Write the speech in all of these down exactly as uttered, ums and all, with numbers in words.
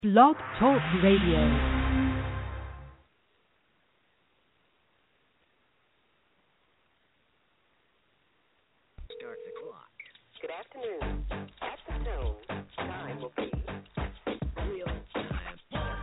Blog Talk Radio. Good afternoon. At the tone, time will be real time.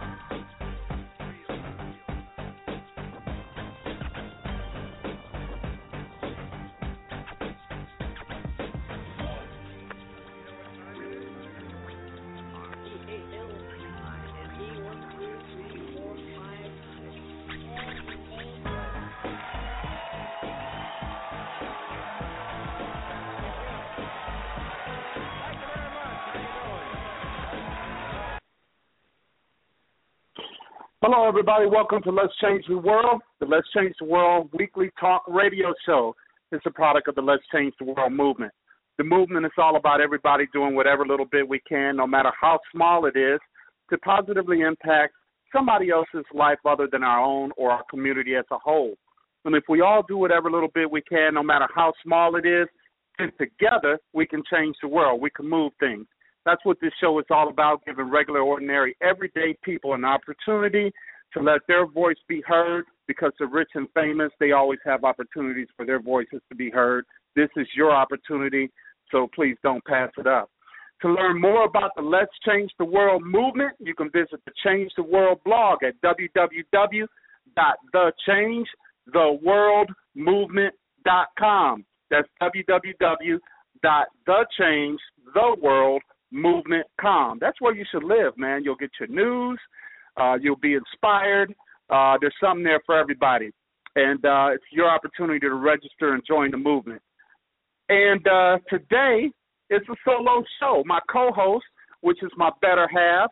Hello, everybody. Welcome to Let's Change the World, the Let's Change the World weekly talk radio show. It's a product of the Let's Change the World movement. The movement is all about everybody doing whatever little bit we can, no matter how small it is, to positively impact somebody else's life other than our own or our community as a whole. And if we all do whatever little bit we can, no matter how small it is, then together we can change the world. We can move things. That's what this show is all about, giving regular, ordinary, everyday people an opportunity to let their voice be heard, because the rich and famous, they always have opportunities for their voices to be heard. This is your opportunity, so please don't pass it up. To learn more about the Let's Change the World movement, you can visit the Change the World blog at w w w dot the change the world movement dot com. That's w w w dot the change the world movement dot com. That's where you should live, man. You'll get your news. Uh, you'll be inspired. Uh, there's something there for everybody. And uh, it's your opportunity to register and join the movement. And uh, today, it's a solo show. My co-host, which is my better half,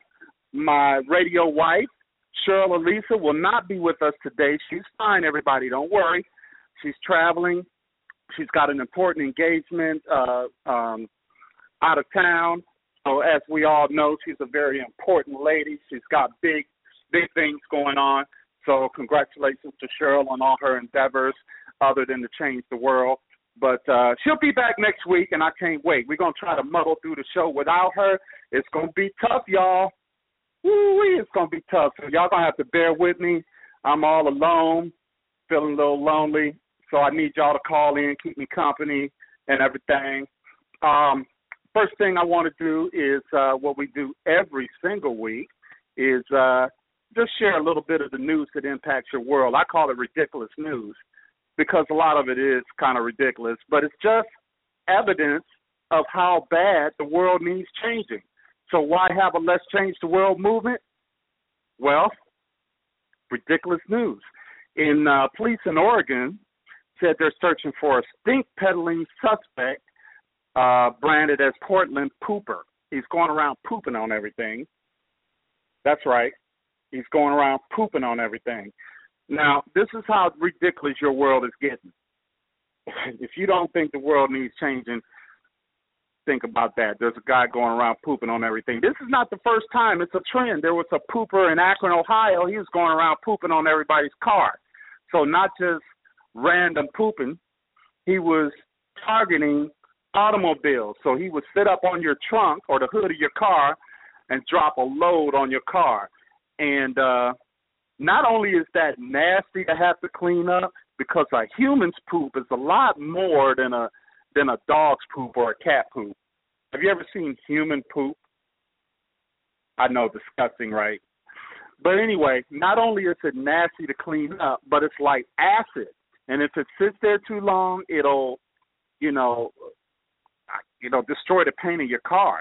my radio wife, Cheryl Elisa, will not be with us today. She's fine, everybody. Don't worry. She's traveling. She's got an important engagement uh, um, out of town. So as we all know, she's a very important lady. She's got big, big things going on. So congratulations to Cheryl on all her endeavors other than to change the world. But uh, she'll be back next week, and I can't wait. We're going to try to muddle through the show without her. It's going to be tough, y'all. Woo-wee, it's going to be tough. So y'all going to have to bear with me. I'm all alone, feeling a little lonely. So I need y'all to call in, keep me company and everything. Um, first thing I want to do is uh, what we do every single week is uh, just share a little bit of the news that impacts your world. I call it ridiculous news because a lot of it is kind of ridiculous, but it's just evidence of how bad the world needs changing. So why have a Let's Change the World movement? Well, ridiculous news. In uh, police in Oregon said they're searching for a stink-peddling suspect uh, branded as Portland Pooper. He's going around pooping on everything. That's right. He's going around pooping on everything. Now, this is how ridiculous your world is getting. If you don't think the world needs changing, think about that. There's a guy going around pooping on everything. This is not the first time. It's a trend. There was a pooper in Akron, Ohio. He was going around pooping on everybody's car. So not just random pooping. He was targeting automobiles. So he would sit up on your trunk or the hood of your car and drop a load on your car. And uh, not only is that nasty to have to clean up, because a human's poop is a lot more than a than a dog's poop or a cat poop. Have you ever seen human poop? I know, disgusting, right? But anyway, not only is it nasty to clean up, but it's like acid. And if it sits there too long, it'll, you know, you know, destroy the paint of your car.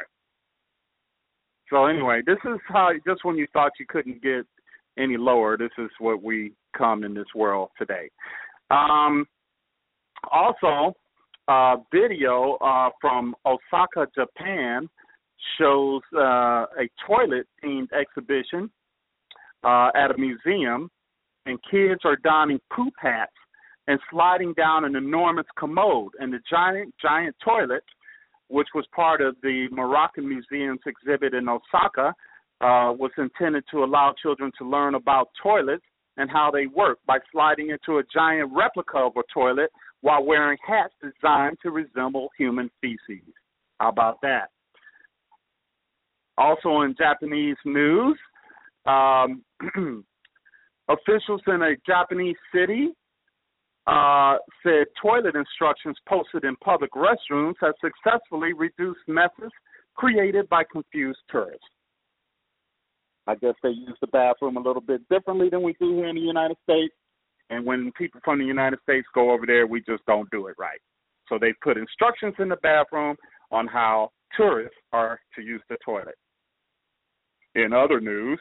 So anyway, this is how, just when you thought you couldn't get any lower, this is what we come in this world today. Um, also, uh, video uh, from Osaka, Japan, shows uh, a toilet-themed exhibition uh, at a museum, and kids are donning poop hats and sliding down an enormous commode. And the giant, giant toilet, which was part of the Moroccan Museum's exhibit in Osaka, uh, was intended to allow children to learn about toilets and how they work by sliding into a giant replica of a toilet while wearing hats designed to resemble human feces. How about that? Also in Japanese news, um, officials in a Japanese city uh, said toilet instructions posted in public restrooms have successfully reduced messes created by confused tourists. I guess they use the bathroom a little bit differently than we do here in the United States. And when people from the United States go over there, we just don't do it right. So they put instructions in the bathroom on how tourists are to use the toilet. In other news,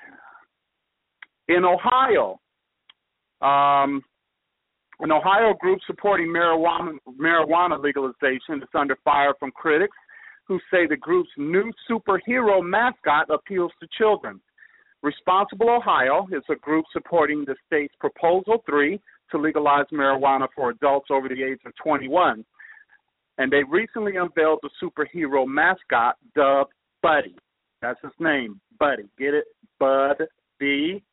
in Ohio, um, an Ohio group supporting marijuana, marijuana legalization is under fire from critics who say the group's new superhero mascot appeals to children. Responsible Ohio is a group supporting the state's Proposal three to legalize marijuana for adults over the age of twenty-one. And they recently unveiled the superhero mascot dubbed Buddy. That's his name, Buddy. Get it? Bud D.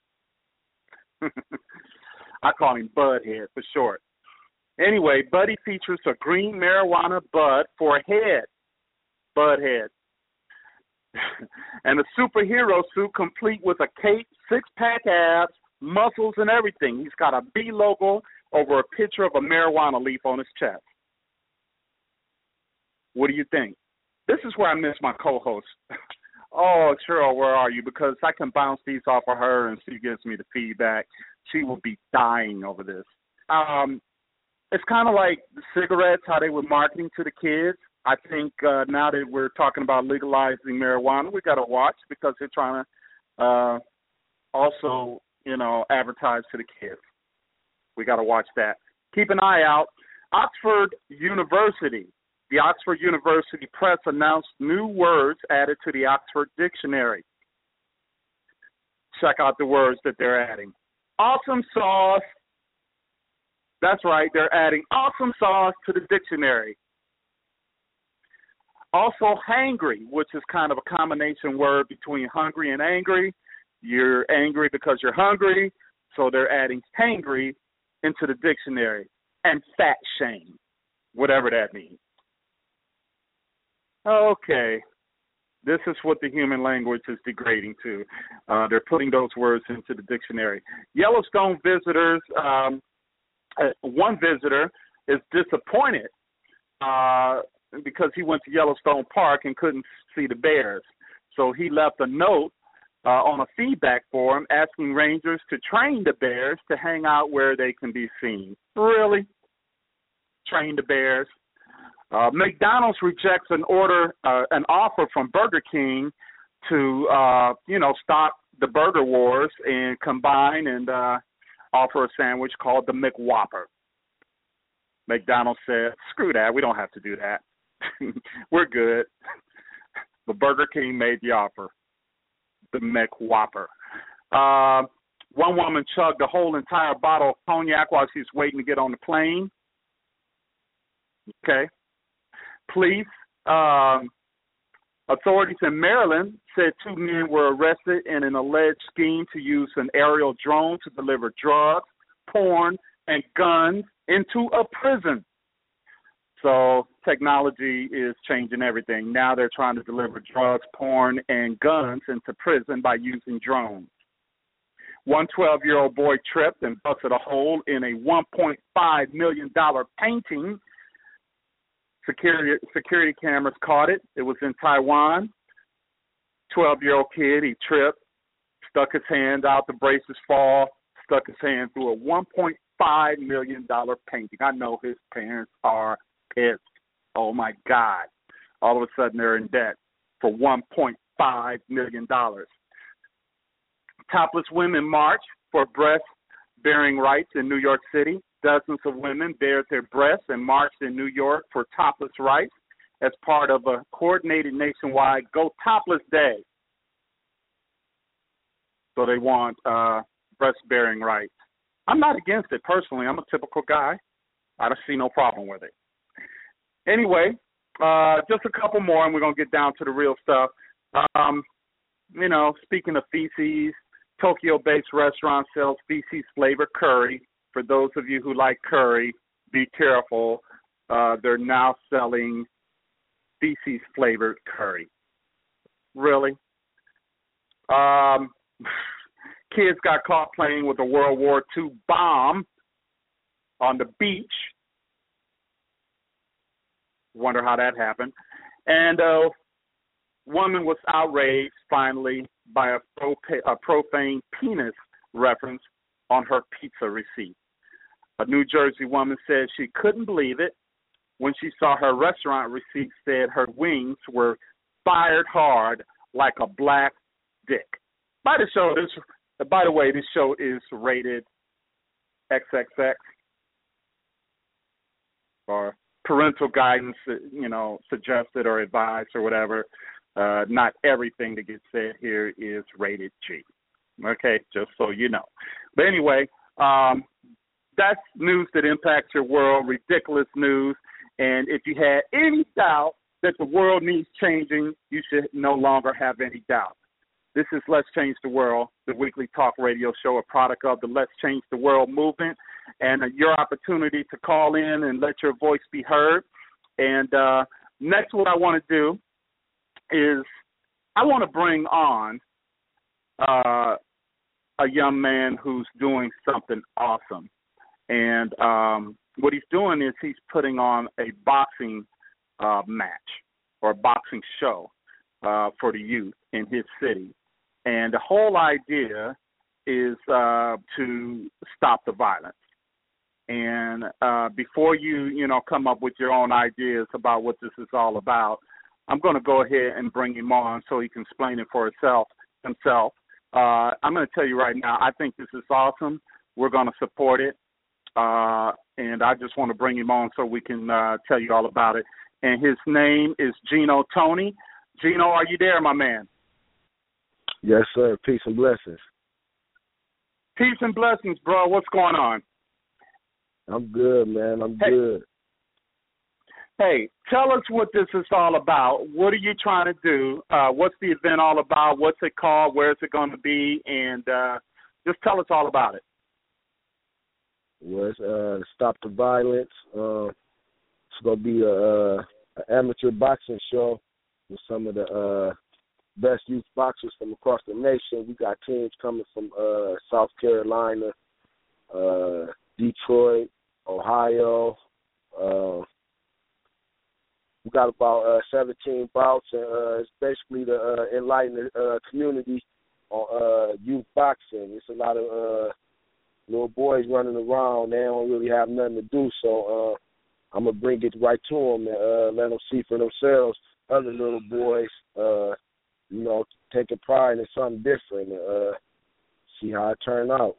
I call him Budhead for short. Anyway, Buddy features a green marijuana bud for a head. Budhead. And a superhero suit complete with a cape, six-pack abs, muscles, and everything. He's got a B logo over a picture of a marijuana leaf on his chest. What do you think? This is where I miss my co-host. Oh, Cheryl, where are you? Because I can bounce these off of her, and she gives me the feedback. She will be dying over this. Um, it's kind of like the cigarettes, how they were marketing to the kids. I think uh, now that we're talking about legalizing marijuana, we got to watch because they're trying to uh, also, you know, advertise to the kids. We got to watch that. Keep an eye out. Oxford University. The Oxford University Press announced new words added to the Oxford Dictionary. Check out the words that they're adding. Awesome sauce. That's right, they're adding awesome sauce to the dictionary. Also, hangry, which is kind of a combination word between hungry and angry. You're angry because you're hungry, so they're adding hangry into the dictionary. And fat shame, whatever that means. Okay, this is what the human language is degrading to. Uh, they're putting those words into the dictionary. Yellowstone visitors, um, uh, one visitor is disappointed uh, because he went to Yellowstone Park and couldn't see the bears. So he left a note uh, on a feedback forum asking rangers to train the bears to hang out where they can be seen. Really? Train the bears? Uh, McDonald's rejects an order, uh, an offer from Burger King to, uh, you know, stop the burger wars and combine and uh, offer a sandwich called the McWhopper. McDonald's said, screw that, we don't have to do that. We're good. But Burger King made the offer, the McWhopper. Uh, one woman chugged a whole entire bottle of cognac while she was waiting to get on the plane. Okay. Police, um, authorities in Maryland said two men were arrested in an alleged scheme to use an aerial drone to deliver drugs, porn, and guns into a prison. So technology is changing everything. Now they're trying to deliver drugs, porn, and guns into prison by using drones. One twelve-year-old boy tripped and busted a hole in a one point five million dollars painting. Security security cameras caught it. It was in Taiwan. twelve-year-old kid, he tripped, stuck his hand out, the braces fall, stuck his hand through a one point five million dollars painting. I know his parents are pissed. Oh, my God. All of a sudden they're in debt for one point five million dollars. Topless women march for breast-bearing rights in New York City. Dozens of women bared their breasts and marched in New York for topless rights as part of a coordinated nationwide Go Topless Day. So they want uh, breast-bearing rights. I'm not against it personally. I'm a typical guy. I don't see no problem with it. Anyway, uh, just a couple more, and we're going to get down to the real stuff. Um, you know, speaking of feces, Tokyo-based restaurant sells feces-flavored curry. For those of you who like curry, be careful. Uh, they're now selling feces-flavored curry. Really? Um, kids got caught playing with a World War Two bomb on the beach. Wonder how that happened. And a woman was outraged, finally, by a, propa- a profane penis reference on her pizza receipt. A New Jersey woman said she couldn't believe it when she saw her restaurant receipt said her wings were fired hard like a black dick. By the show, this, by the way, this show is rated triple X or parental guidance, you know, suggested or advised or whatever. Uh, not everything that gets said here is rated G. Okay, just so you know. But anyway, um, that's news that impacts your world, ridiculous news. And if you had any doubt that the world needs changing, you should no longer have any doubt. This is Let's Change the World, the weekly talk radio show, a product of the Let's Change the World movement, and uh, your opportunity to call in and let your voice be heard. And uh, next, what I want to do is I want to bring on uh, a young man who's doing something awesome. And um, what he's doing is he's putting on a boxing uh, match or a boxing show uh, for the youth in his city. And the whole idea is uh, to stop the violence. And uh, before you, you know, come up with your own ideas about what this is all about, I'm going to go ahead and bring him on so he can explain it for himself. himself. Uh, I'm going to tell you right now, I think this is awesome. We're going to support it. Uh, and I just want to bring him on so we can uh, tell you all about it. And his name is Gino Tony. Gino, are you there, my man? Yes, sir. Peace and blessings. Peace and blessings, bro. What's going on? I'm good, man. I'm hey, good. Hey, tell us what this is all about. What are you trying to do? Uh, what's the event all about? What's it called? Where is it going to be? And uh, just tell us all about it. Well, it's uh, Stop the Violence. Uh, it's going to be a, a, an amateur boxing show with some of the uh, best youth boxers from across the nation. We got teams coming from uh, South Carolina, uh, Detroit, Ohio. Uh, we got about uh, seventeen bouts, and uh, it's basically to uh, enlighten the uh, community on uh, youth boxing. It's a lot of uh, little boys running around. They don't really have nothing to do, so uh, I'm going to bring it right to them and uh, let them see for themselves. Other little boys, uh, you know, taking pride in something different and uh, see how it turn out.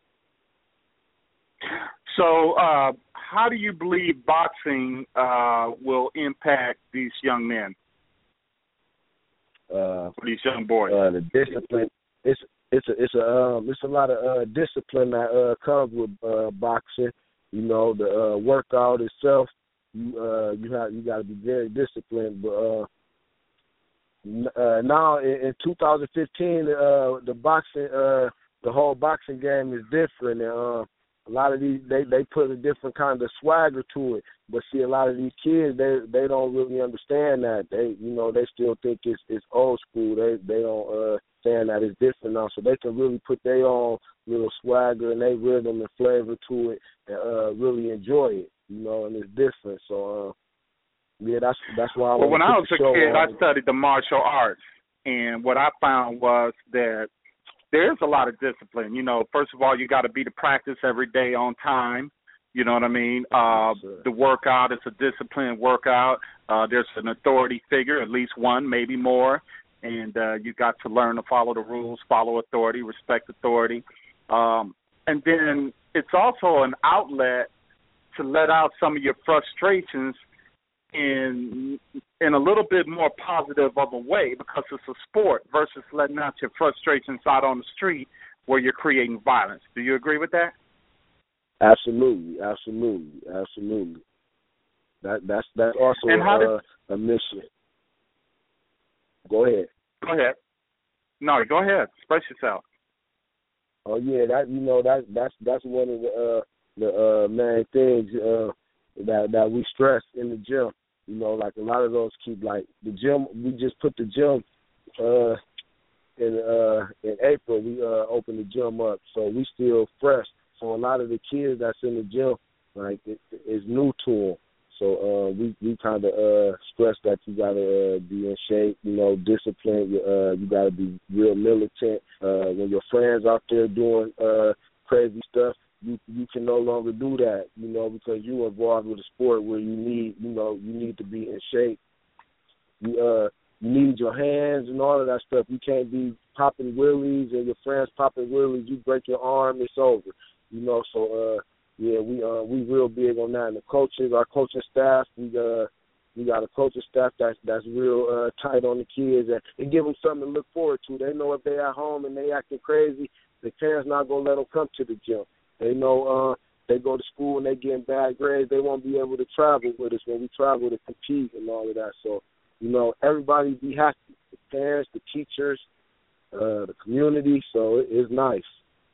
So uh, how do you believe boxing uh, will impact these young men, uh, these young boys? Uh, the discipline, it's it's a it's a um, it's a lot of uh, discipline that uh, comes with uh, boxing. You know, the uh, workout itself, you uh, you have you got to be very disciplined. But uh, uh, now in, in two thousand fifteen, uh, the boxing, uh, the whole boxing game is different. And, uh, a lot of these, they, they put a different kind of swagger to it. But see, a lot of these kids, they they don't really understand that. They, you know, they still think it's it's old school. They they don't uh, understand that it's different now. So they can really put their own little swagger and their rhythm and flavor to it, and uh, really enjoy it. You know, and it's different. So uh, yeah, that's that's why. I well, when I was a kid, on. I studied the martial arts, and what I found was that there's a lot of discipline. You know, first of all, you got to be to practice every day on time. You know what I mean? Uh, yes, the workout is a disciplined workout. Uh, there's an authority figure, at least one, maybe more. And uh, you got to learn to follow the rules, follow authority, respect authority. Um, and then it's also an outlet to let out some of your frustrations in in a little bit more positive of a way, because it's a sport versus letting out your frustrations out on the street where you're creating violence. Do you agree with that? Absolutely, absolutely, absolutely. That that's that's also and how uh, did, a mission. Go ahead. Go ahead. No, go ahead. Express yourself. Oh yeah, that you know that that's that's one of the uh, the uh, main things uh, that that we stress in the gym. You know, like a lot of those keep like the gym. We just put the gym uh, in uh, in April we uh, opened the gym up, so we still fresh. So a lot of the kids that's in the gym, like, it, it's new to them. So uh, we we kind of uh, stress that you gotta uh, be in shape, you know, disciplined. You, uh, you gotta be real militant. Uh, when your friends out there doing uh, crazy stuff, you you can no longer do that, you know, because you involved with a sport where you need, you know, you need to be in shape. You uh you need your hands and all of that stuff. You can't be popping wheelies and your friends popping wheelies. You break your arm, it's over. You know, so uh yeah, we uh we real big on that. And the coaches, our coaching staff, we uh we got a coaching staff that's that's real uh, tight on the kids and, and give them something to look forward to. They know if they at home and they acting crazy, the parents not gonna let them come to the gym. They know uh, they go to school and they getting bad grades. They won't be able to travel with us when we travel to compete and all of that. So, you know, everybody be happy. The parents, the teachers, uh, the community. So it, it's nice.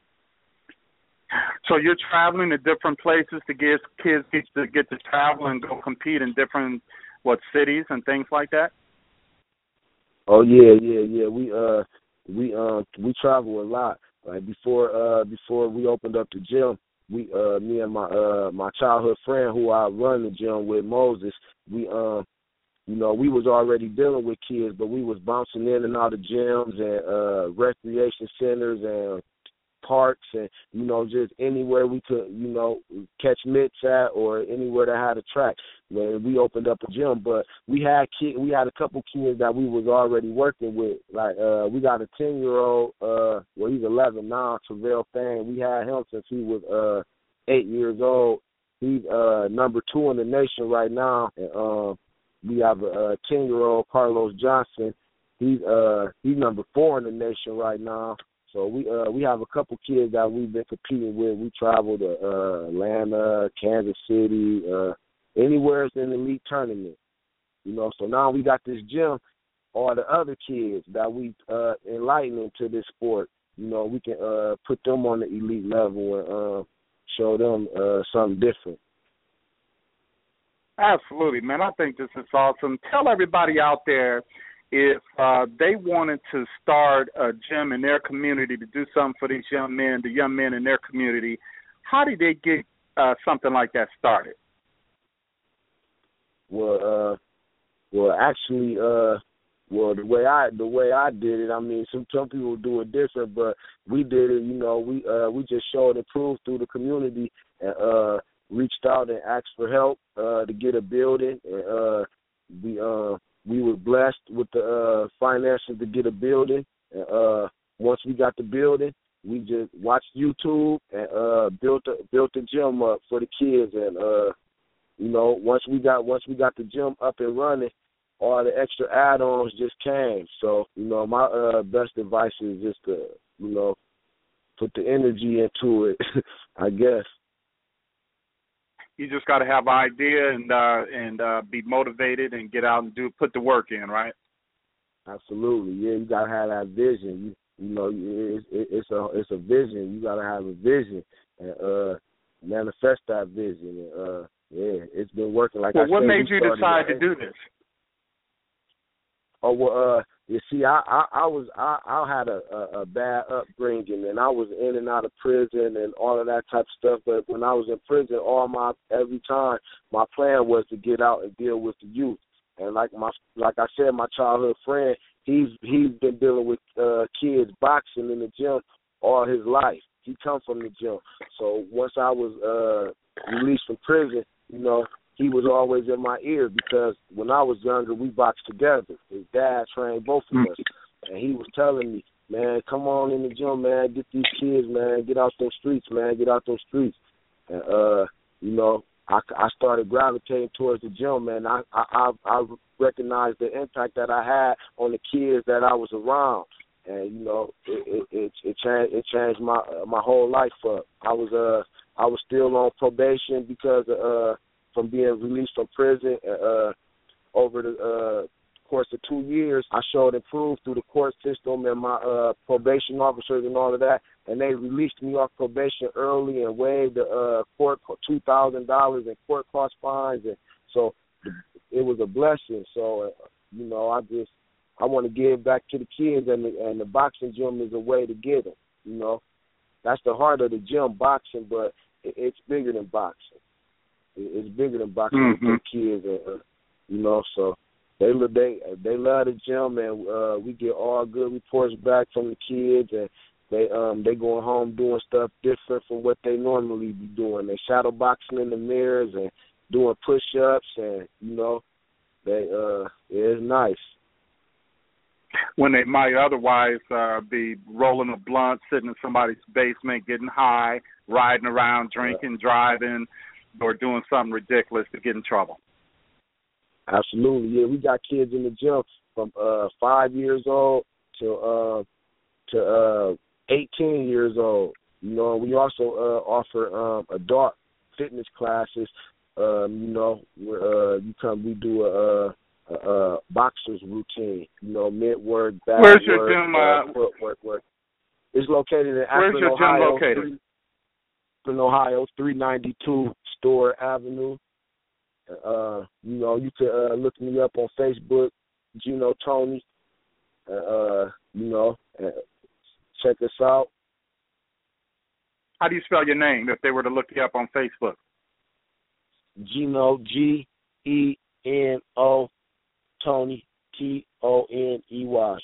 So you're traveling to different places to give kids to get to travel and go compete in different, what, cities and things like that? Oh yeah, yeah, yeah. We uh we uh we travel a lot. Like before, uh, before we opened up the gym, we, uh, me and my, uh, my childhood friend who I run the gym with, Moses, we, um, you know, we was already dealing with kids, but we was bouncing in and out of gyms and uh, recreation centers and parks and, you know, just anywhere we could, you know, catch mitts at or anywhere that had a track. When we opened up a gym, but we had kid, we had a couple kids that we was already working with. Like uh, we got a ten year old, uh, well he's eleven now, Travell Fang. We had him since he was uh eight years old. He's uh number two in the nation right now. And um, we have a ten year old Carlos Johnson. He's uh he's number four in the nation right now. So we uh we have a couple kids that we've been competing with. We traveled to uh, Atlanta, Kansas City, uh. Anywhere it's an elite tournament, you know. So now we got this gym. All the other kids that we uh, enlighten into this sport, you know, we can uh, put them on the elite level and uh, show them uh, something different. Absolutely, man. I think this is awesome. Tell everybody out there if uh, they wanted to start a gym in their community to do something for these young men, the young men in their community, how did they get uh, something like that started? Well, uh, well, actually, uh, well, the way I the way I did it, I mean, some some people do it different, but we did it. You know, we uh, we just showed and proved through the community, and uh, reached out and asked for help uh, to get a building. And, uh, we uh, we were blessed with the uh, finances to get a building. And, uh, once we got the building, we just watched YouTube and uh, built a, built the gym up for the kids and. Uh, You know, once we got once we got the gym up and running, all the extra add-ons just came. So, you know, my uh, best advice is just to, you know, put the energy into it, I guess. You just got to have an idea and uh, and uh, be motivated and get out and do put the work in, right? Absolutely, yeah. You got to have that vision. You, you know, it's, it's a it's a vision. You got to have a vision and uh, manifest that vision. And, uh, Yeah, it's been working. Like well, I what said, made you decide to do this? Oh well, uh, you see, I, I, I was I, I had a, a, a bad upbringing, and I was in and out of prison and all of that type of stuff. But when I was in prison, all my every time my plan was to get out and deal with the youth. And like my like I said, my childhood friend, he's he's been dealing with uh, kids boxing in the gym all his life. He come from the gym. So once I was uh, released from prison, you know, he was always in my ear because when I was younger, we boxed together. His dad trained both of us. And he was telling me, man, come on in the gym, man, get these kids, man, get out those streets, man, get out those streets. And, uh, you know, I, I started gravitating towards the gym, man. I, I, I recognized the impact that I had on the kids that I was around. And, you know, it, it, it, it changed, it changed my, uh, my whole life up. I was, uh, I was still on probation because uh, from being released from prison. Uh, over the uh, course of two years, I showed and proved through the court system and my uh, probation officers and all of that, and they released me off probation early and waived the uh, court two thousand dollars in court cost fines, and so it was a blessing. So uh, you know, I just I want to give back to the kids, and the, and the boxing gym is a way to get them. You know, that's the heart of the gym, boxing, but it, it's bigger than boxing. It, it's bigger than boxing mm-hmm. for kids, and, uh, you know. So they they they love the gym, and uh, we get all good reports back from the kids, and they um they going home doing stuff different from what they normally be doing. They shadow boxing in the mirrors and doing push-ups, and you know, they uh it's nice. When they might otherwise uh, be rolling a blunt, sitting in somebody's basement, getting high, riding around, drinking, driving, or doing something ridiculous to get in trouble. Absolutely, yeah. We got kids in the gym from uh, five years old to uh, to uh, eighteen years old. You know, we also uh, offer um, adult fitness classes. Um, you know, where uh, you come, we do a. Uh, Uh, uh, boxer's routine, you know, mid-work, back Where's your work, gym? uh, Uh, footwork, work. It's located in Where's Akron, your Ohio, gym located? In Ohio, three ninety-two Store Avenue. Uh, you know, you can uh, look me up on Facebook, Gino Tony. Uh, you know, uh, check us out. How do you spell your name if they were to look you up on Facebook? Gino, G E N O. Tony, T O N E Y.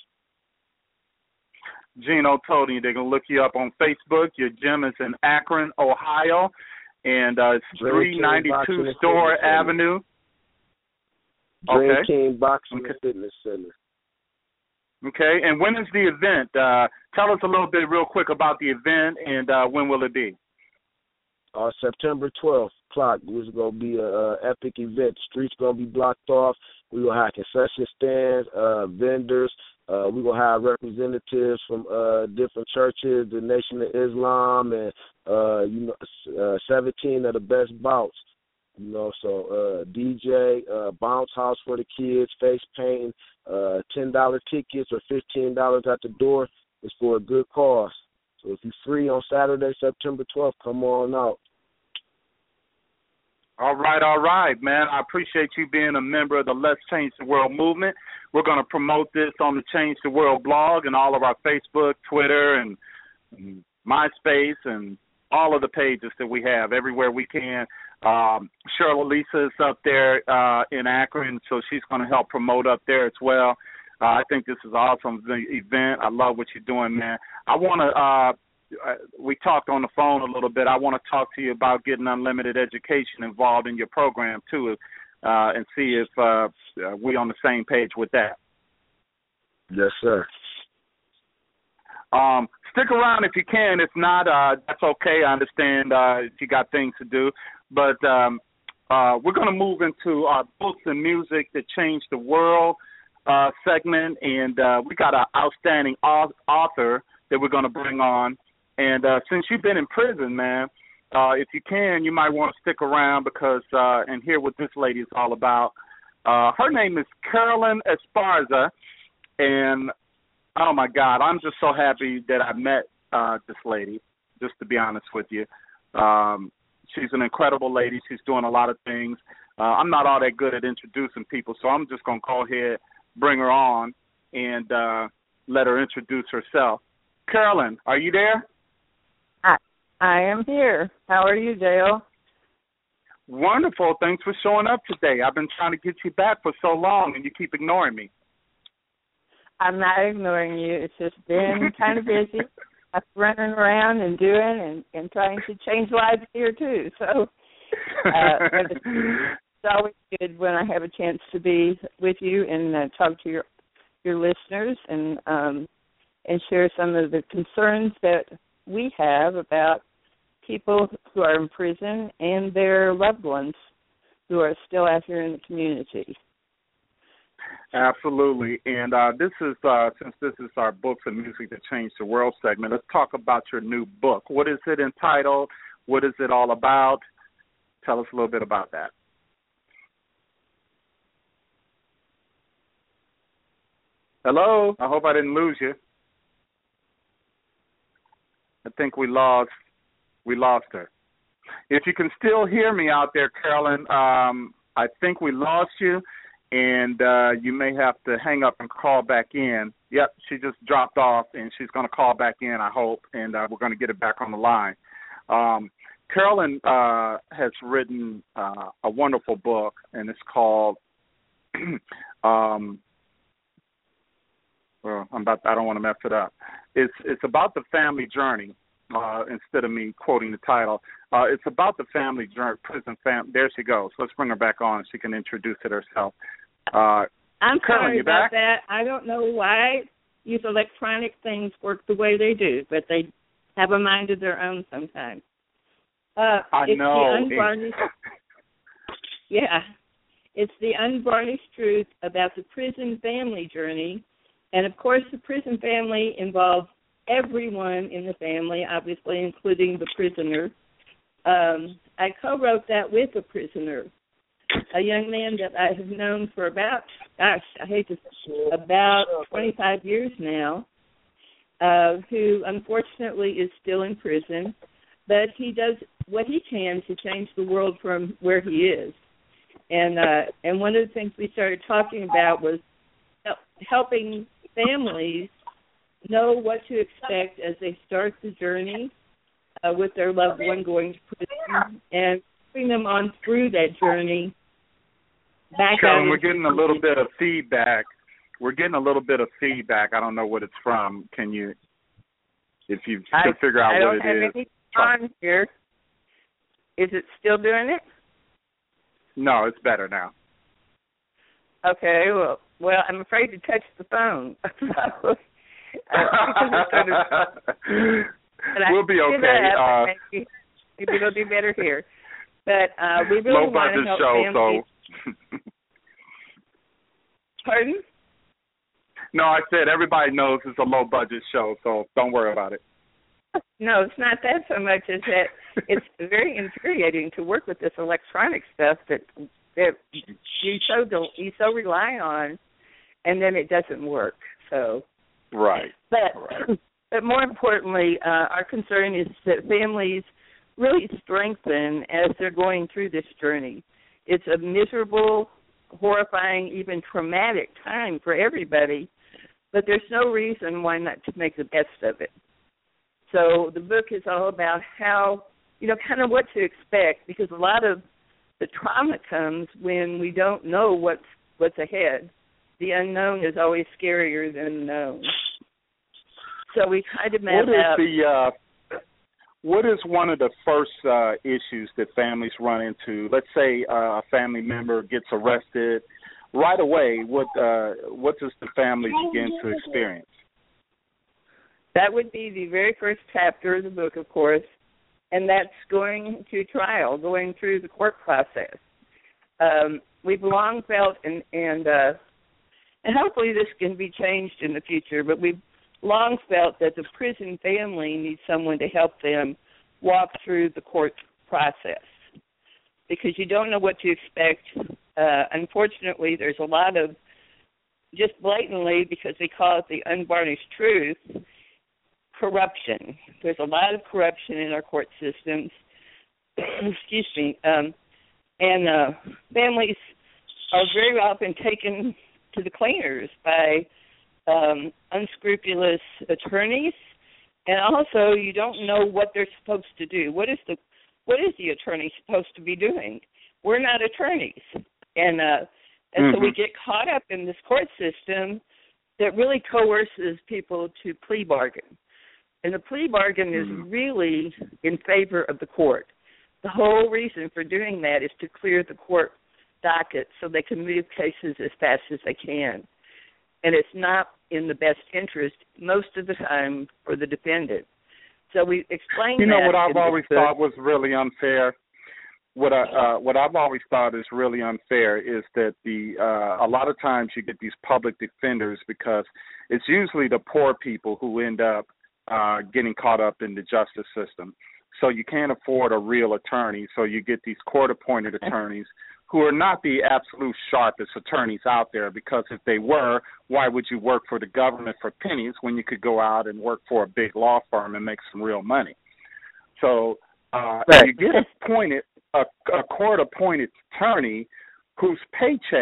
Gino Tony. They're going to look you up on Facebook. Your gym is in Akron, Ohio, and uh, it's three ninety-two Store Avenue. Dream Okay. King Boxing Okay. and Fitness Center. Okay, and when is the event? Uh, tell us a little bit real quick about the event, and uh, when will it be? Uh, September twelfth, clock. This is going to be an epic event. The street's going to be blocked off. We're going to have concession stands, uh, vendors. Uh, we're going to have representatives from uh, different churches, the Nation of Islam, and uh, you know, uh, seventeen of the best bouts. You know, so uh, D J, uh, bounce house for the kids, face painting, uh, ten dollar tickets or fifteen dollars at the door. It's for a good cause. So if you're free on Saturday, September twelfth, come on out. All right, all right, man. I appreciate you being a member of the Let's Change the World movement. We're going to promote this on the Change the World blog and all of our Facebook, Twitter, and, and MySpace, and all of the pages that we have everywhere we can. Um, Cheryl Lisa's up there uh, in Akron, so she's going to help promote up there as well. Uh, I think this is an awesome event. I love what you're doing, man. I want to uh, – we talked on the phone a little bit. I want to talk to you about getting unlimited education involved in your program, too, uh, and see if uh, we're on the same page with that. Yes, sir. Um, stick around if you can. If not, uh, that's okay. I understand uh, if you got things to do. But um, uh, we're going to move into our books and music that changed the world uh, segment, and uh, we got an outstanding author that we're going to bring on. And uh, since you've been in prison, man, uh, if you can, you might want to stick around because uh, and hear what this lady is all about. Uh, her name is Carolyn Esparza, and oh my God, I'm just so happy that I met uh, this lady. Just to be honest with you, um, she's an incredible lady. She's doing a lot of things. Uh, I'm not all that good at introducing people, so I'm just gonna go ahead, bring her on, and uh, let her introduce herself. Carolyn, are you there? I, I am here. How are you, Dale? Wonderful. Thanks for showing up today. I've been trying to get you back for so long, and you keep ignoring me. I'm not ignoring you. It's just been kind of busy. I'm running around and doing and, and trying to change lives here, too. So uh, it's always good when I have a chance to be with you and uh, talk to your your listeners and um, and share some of the concerns that we have about people who are in prison and their loved ones who are still out here in the community. Absolutely. And uh, this is, uh, since this is our Books and Music That Changed the World segment, let's talk about your new book. What is it entitled? What is it all about? Tell us a little bit about that. Hello? I hope I didn't lose you. I think we lost we lost her. If you can still hear me out there, Carolyn, um, I think we lost you. and uh, you may have to hang up and call back in. Yep, she just dropped off, and she's going to call back in, I hope, and uh, we're going to get it back on the line. Um, Carolyn uh, has written uh, a wonderful book, and it's called um, well, I'm about, I don't want to mess it up. It's it's about the family journey. Uh, instead of me quoting the title, uh, it's about the family journey. Prison fam. There she goes. Let's bring her back on. She can introduce it herself. Uh, I'm Carolyn, sorry you about back? that. I don't know why these electronic things work the way they do, but they have a mind of their own sometimes. Uh, I it's know. The unvarnished, yeah, it's the unvarnished truth about the prison family journey. And, of course, the prison family involves everyone in the family, obviously, including the prisoner. Um, I co-wrote that with a prisoner, a young man that I have known for about, gosh, I hate to, about twenty-five years now, uh, who unfortunately is still in prison, but he does what he can to change the world from where he is. And uh, and one of the things we started talking about was help, helping families know what to expect as they start the journey uh, with their loved one going to prison, and bring them on through that journey back Carolyn, out. we're getting a little bit of feedback. We're getting a little bit of feedback. I don't know what it's from. Can you, if you I, can figure out I what it don't have is? any on here. Is it still doing it? No, it's better now. Okay, well, well, I'm afraid to touch the phone. so, uh, sort of, we'll be okay. Up, uh, maybe, maybe it'll be better here. But uh, we really low want to budget help show, families. so. Pardon? No, I said everybody knows it's a low budget show, so don't worry about it. No, it's not that so much as that it's very infuriating to work with this electronic stuff that that you so don't you so rely on, and then it doesn't work. So right. But right. but more importantly, uh, our concern is that families really strengthen as they're going through this journey. It's a miserable, horrifying, even traumatic time for everybody, but there's no reason why not to make the best of it. So the book is all about how, you know, kind of what to expect, because a lot of the trauma comes when we don't know what's what's ahead. The unknown is always scarier than the known. So we try to map what is out. The, uh, what is one of the first uh, issues that families run into? Let's say uh, a family member gets arrested. Right away, what uh, what does the family begin to experience? That would be the very first chapter of the book, of course, and that's going to trial, going through the court process. Um, we've long felt, and and, uh, and hopefully this can be changed in the future, but we've long felt that the prison family needs someone to help them walk through the court process, because you don't know what to expect. Uh, unfortunately, there's a lot of, just blatantly, because we call it the unvarnished truth, corruption. There's a lot of corruption in our court systems. Excuse me. Um, and uh, families are very often taken to the cleaners by um, unscrupulous attorneys, and also you don't know what they're supposed to do. What is the what is the attorney supposed to be doing? We're not attorneys, and uh, and mm-hmm. so we get caught up in this court system that really coerces people to plea bargain. And the plea bargain is really in favor of the court. The whole reason for doing that is to clear the court docket so they can move cases as fast as they can. And it's not in the best interest most of the time for the defendant. So we explain that. You know that what I've in always the, thought was really unfair? What I uh, what I've always thought is really unfair is that the uh, a lot of times you get these public defenders because it's usually the poor people who end up uh, getting caught up in the justice system. So you can't afford a real attorney, so you get these court-appointed attorneys who are not the absolute sharpest attorneys out there, because if they were, why would you work for the government for pennies when you could go out and work for a big law firm and make some real money? So uh, right. you get appointed, a, a court-appointed attorney whose paycheck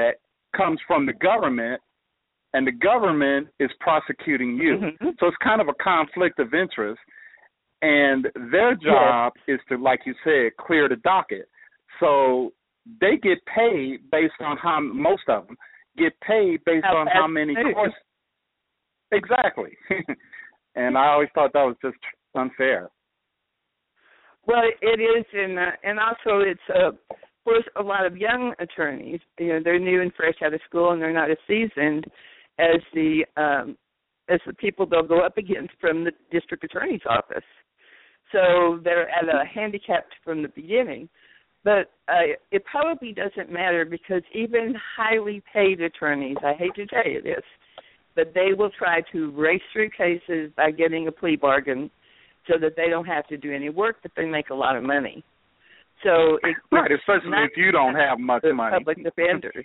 comes from the government, and the government is prosecuting you. Mm-hmm. So it's kind of a conflict of interest, and their job yes. is to, like you said, clear the docket. So they get paid based on how, most of them get paid based how on how many food. courses. Exactly. And I always thought that was just unfair. Well, it is, and uh, and also it's uh, of course a lot of young attorneys. You know, they're new and fresh out of school, and they're not as seasoned as the um, as the people they'll go up against from the district attorney's office. So they're at a handicapped from the beginning. But uh, it probably doesn't matter because even highly paid attorneys, I hate to tell you this, but they will try to race through cases by getting a plea bargain so that they don't have to do any work, but they make a lot of money. So it, right, especially if you don't have much money. Public defenders.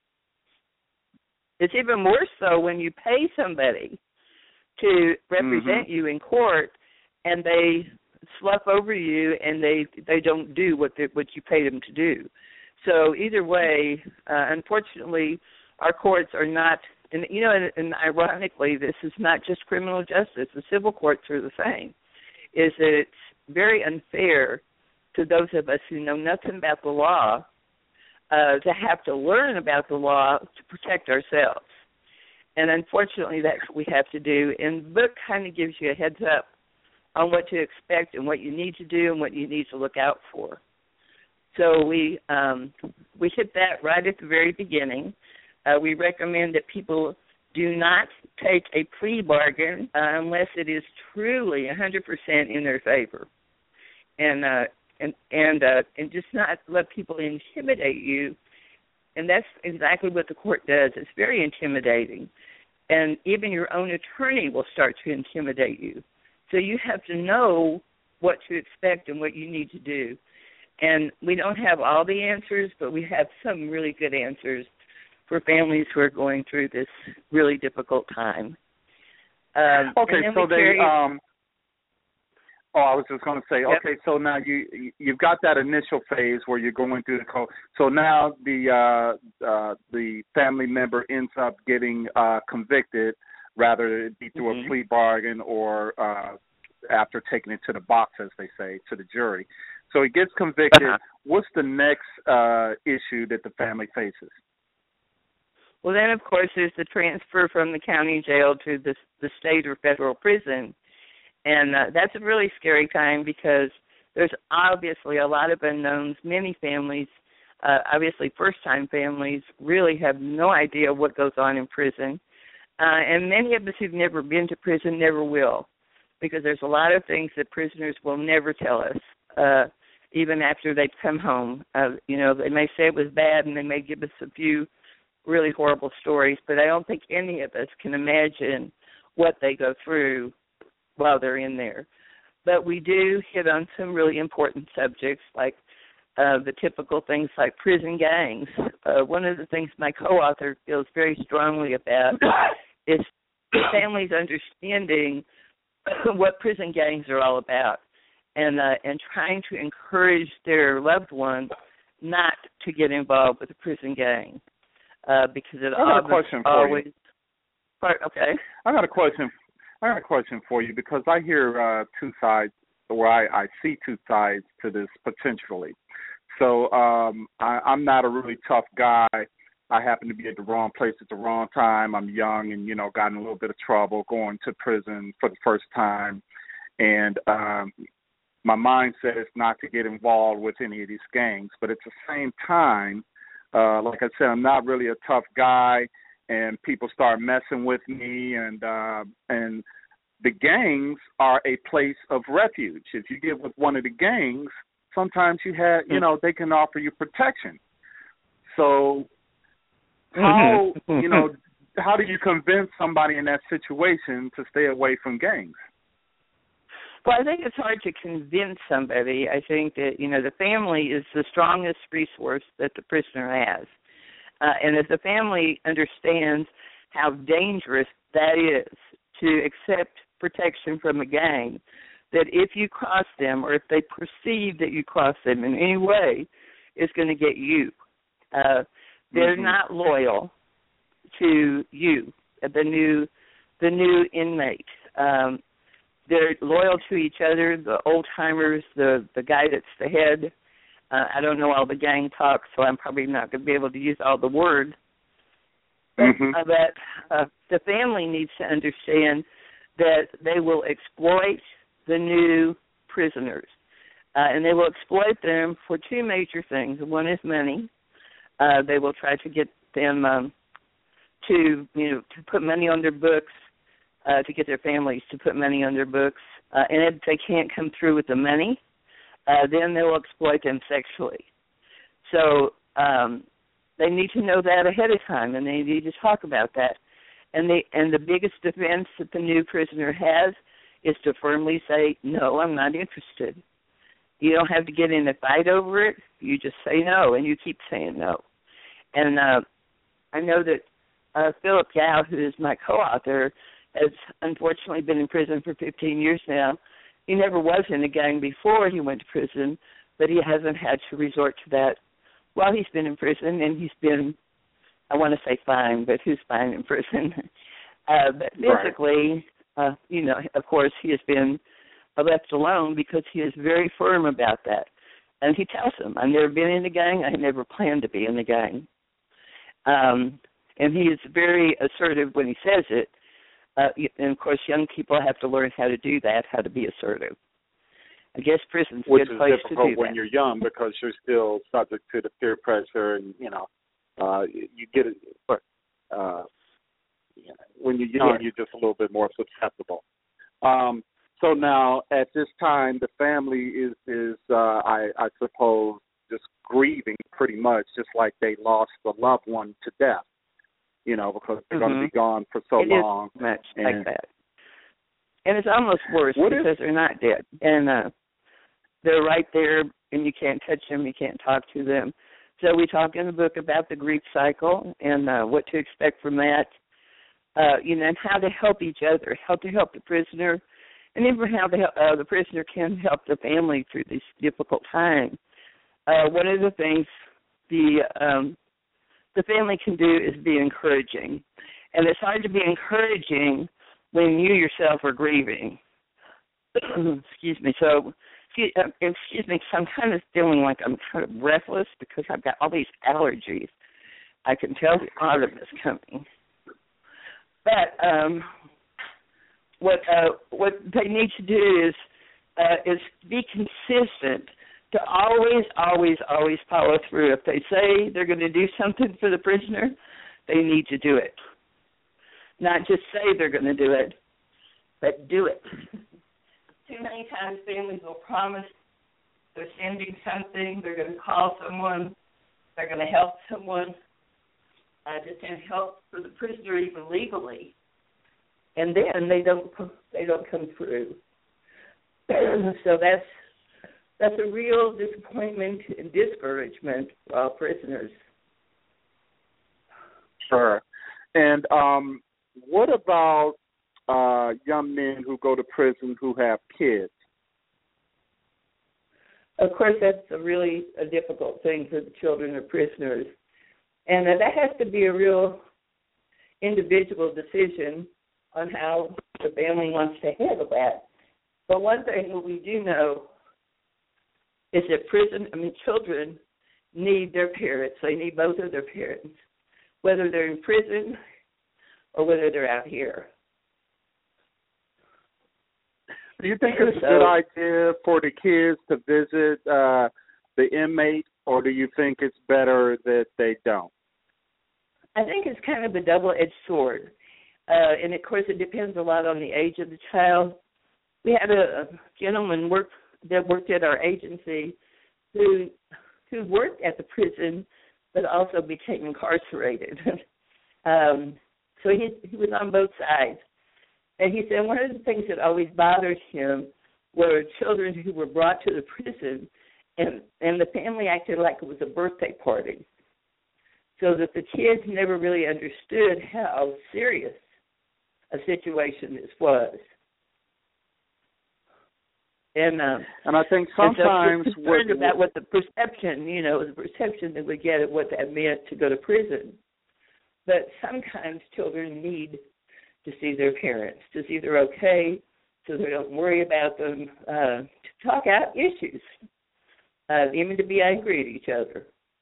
It's even more so when you pay somebody to represent mm-hmm. you in court, and they slough over you, and they they don't do what they, what you paid them to do. So either way, uh, unfortunately, our courts are not. And you know, and, and ironically, this is not just criminal justice. The civil courts are the same. Is that it's very unfair to those of us who know nothing about the law uh, to have to learn about the law to protect ourselves. And unfortunately, that's what we have to do. And the book kind of gives you a heads up on what to expect and what you need to do and what you need to look out for. So we um, we hit that right at the very beginning. Uh, we recommend that people do not take a plea bargain uh, unless it is truly one hundred percent in their favor, and uh, and and uh, and just not let people intimidate you. And that's exactly what the court does. It's very intimidating, and even your own attorney will start to intimidate you. So you have to know what to expect and what you need to do. And we don't have all the answers, but we have some really good answers for families who are going through this really difficult time. Um, okay, so they, carry, um, oh, I was just going to say, yep. okay, so now you, you've got that initial phase where you're going through the code. So now the uh, uh, the family member ends up getting uh, convicted, rather it be through mm-hmm. a plea bargain or uh, after taking it to the box, as they say, to the jury. So he gets convicted. Uh-huh. What's the next uh, issue that the family faces? Well, then, of course, there's the transfer from the county jail to the, the state or federal prison. And uh, that's a really scary time because there's obviously a lot of unknowns. Many families, uh, obviously first-time families, really have no idea what goes on in prison. Uh, and many of us who've never been to prison never will, because there's a lot of things that prisoners will never tell us, uh, even after they've come home. Uh, you know, they may say it was bad, and they may give us a few really horrible stories, but I don't think any of us can imagine what they go through while they're in there. But we do hit on some really important subjects, like uh, the typical things like prison gangs. Uh, one of the things my co-author feels very strongly about is families understanding what prison gangs are all about, and uh, and trying to encourage their loved ones not to get involved with a prison gang. Uh, because it I got a question for always, you. Part, okay. I got a question. I got a question for you because I hear uh, two sides, or I, I see two sides to this potentially. So um, I, I'm not a really tough guy. I happen to be at the wrong place at the wrong time. I'm young and, you know, got in a little bit of trouble going to prison for the first time. And um, my mindset is not to get involved with any of these gangs. But at the same time, Uh, like I said, I'm not really a tough guy, and people start messing with me, and uh, and the gangs are a place of refuge. If you get with one of the gangs, sometimes you have, you know, they can offer you protection. So how, you know, how do you convince somebody in that situation to stay away from gangs? Well, I think it's hard to convince somebody. I think that, you know, the family is the strongest resource that the prisoner has. Uh, and if the family understands how dangerous that is to accept protection from a gang, that if you cross them or if they perceive that you cross them in any way, it's going to get you. Uh, they're mm-hmm. not loyal to you, the new the new inmate. Um, they're loyal to each other, the old-timers, the, the guy that's the head. Uh, I don't know all the gang talk, so I'm probably not going to be able to use all the words. But, mm-hmm. uh, but uh, the family needs to understand that they will exploit the new prisoners. Uh, and they will exploit them for two major things. One is money. Uh, they will try to get them um, to, you know, to put money on their books, uh, to get their families to put money on their books. Uh, and if they can't come through with the money, uh, then they will exploit them sexually. So um, they need to know that ahead of time, and they need to talk about that. And they and the biggest defense that the new prisoner has is to firmly say, no, I'm not interested. You don't have to get in a fight over it. You just say no, and you keep saying no. And uh, I know that uh, Philip Gow, who is my co-author, has unfortunately been in prison for fifteen years now. He never was in a gang before he went to prison, but he hasn't had to resort to that while he's been in prison, and he's been, I want to say fine, but who's fine in prison? uh, but physically, right. uh, you know, of course, he has been left alone because he is very firm about that. And he tells them, I've never been in a gang, I never planned to be in the gang. Um, and he is very assertive when he says it. Uh, and, of course, young people have to learn how to do that, how to be assertive. I guess prison's a Which good place to do that. Which is difficult when you're young because you're still subject to the peer pressure and, you know, uh, you get it. Uh, when you're young, yeah. you're just a little bit more susceptible. Um, so now, at this time, the family is, is uh, I, I suppose, just grieving pretty much, just like they lost a loved one to death, you know, because they're mm-hmm. going to be gone for so it long. Is much and, like that. And it's almost worse what because is, they're not dead. And uh, they're right there, and you can't touch them, you can't talk to them. So we talk in the book about the grief cycle and uh, what to expect from that, uh, you know, and how to help each other, how to help the prisoner, and even how the, uh, the prisoner can help the family through this difficult time. Uh, one of the things the um, the family can do is be encouraging. And it's hard to be encouraging when you yourself are grieving. Excuse me. So, excuse, uh, excuse me, because I'm kind of feeling like I'm kind of breathless because I've got all these allergies. I can tell the autumn is coming. But um, what uh, what they need to do is uh, is be consistent, to always, always, always follow through. If they say they're going to do something for the prisoner, they need to do it. Not just say they're going to do it, but do it. Too many times families will promise they're sending something, they're going to call someone, they're going to help someone, uh, just to help for the prisoner even legally, and then they don't they don't come through. So that's that's a real disappointment and discouragement for all prisoners. Sure. And um, what about uh, young men who go to prison who have kids? Of course, that's a really a difficult thing for the children of prisoners. And uh, that has to be a real individual decision on how the family wants to handle that. But one thing that we do know is that prison, I mean, children need their parents. They need both of their parents, whether they're in prison or whether they're out here. Do you think it's a good idea for the kids to visit uh, the inmate, or do you think it's better that they don't? I think it's kind of a double-edged sword. Uh, and, of course, it depends a lot on the age of the child. We had a, a gentleman work that worked at our agency who who worked at the prison but also became incarcerated. um, so he, he was on both sides. And he said one of the things that always bothered him were children who were brought to the prison, and, and the family acted like it was a birthday party, so that the kids never really understood how serious a situation this was. And uh, and I think sometimes and so we're concerned what, about what the perception, you know, the perception that we get of what that meant to go to prison. But sometimes children need to see their parents, to see they're okay, so they don't worry about them, uh, to talk out issues, uh, even to be angry at each other.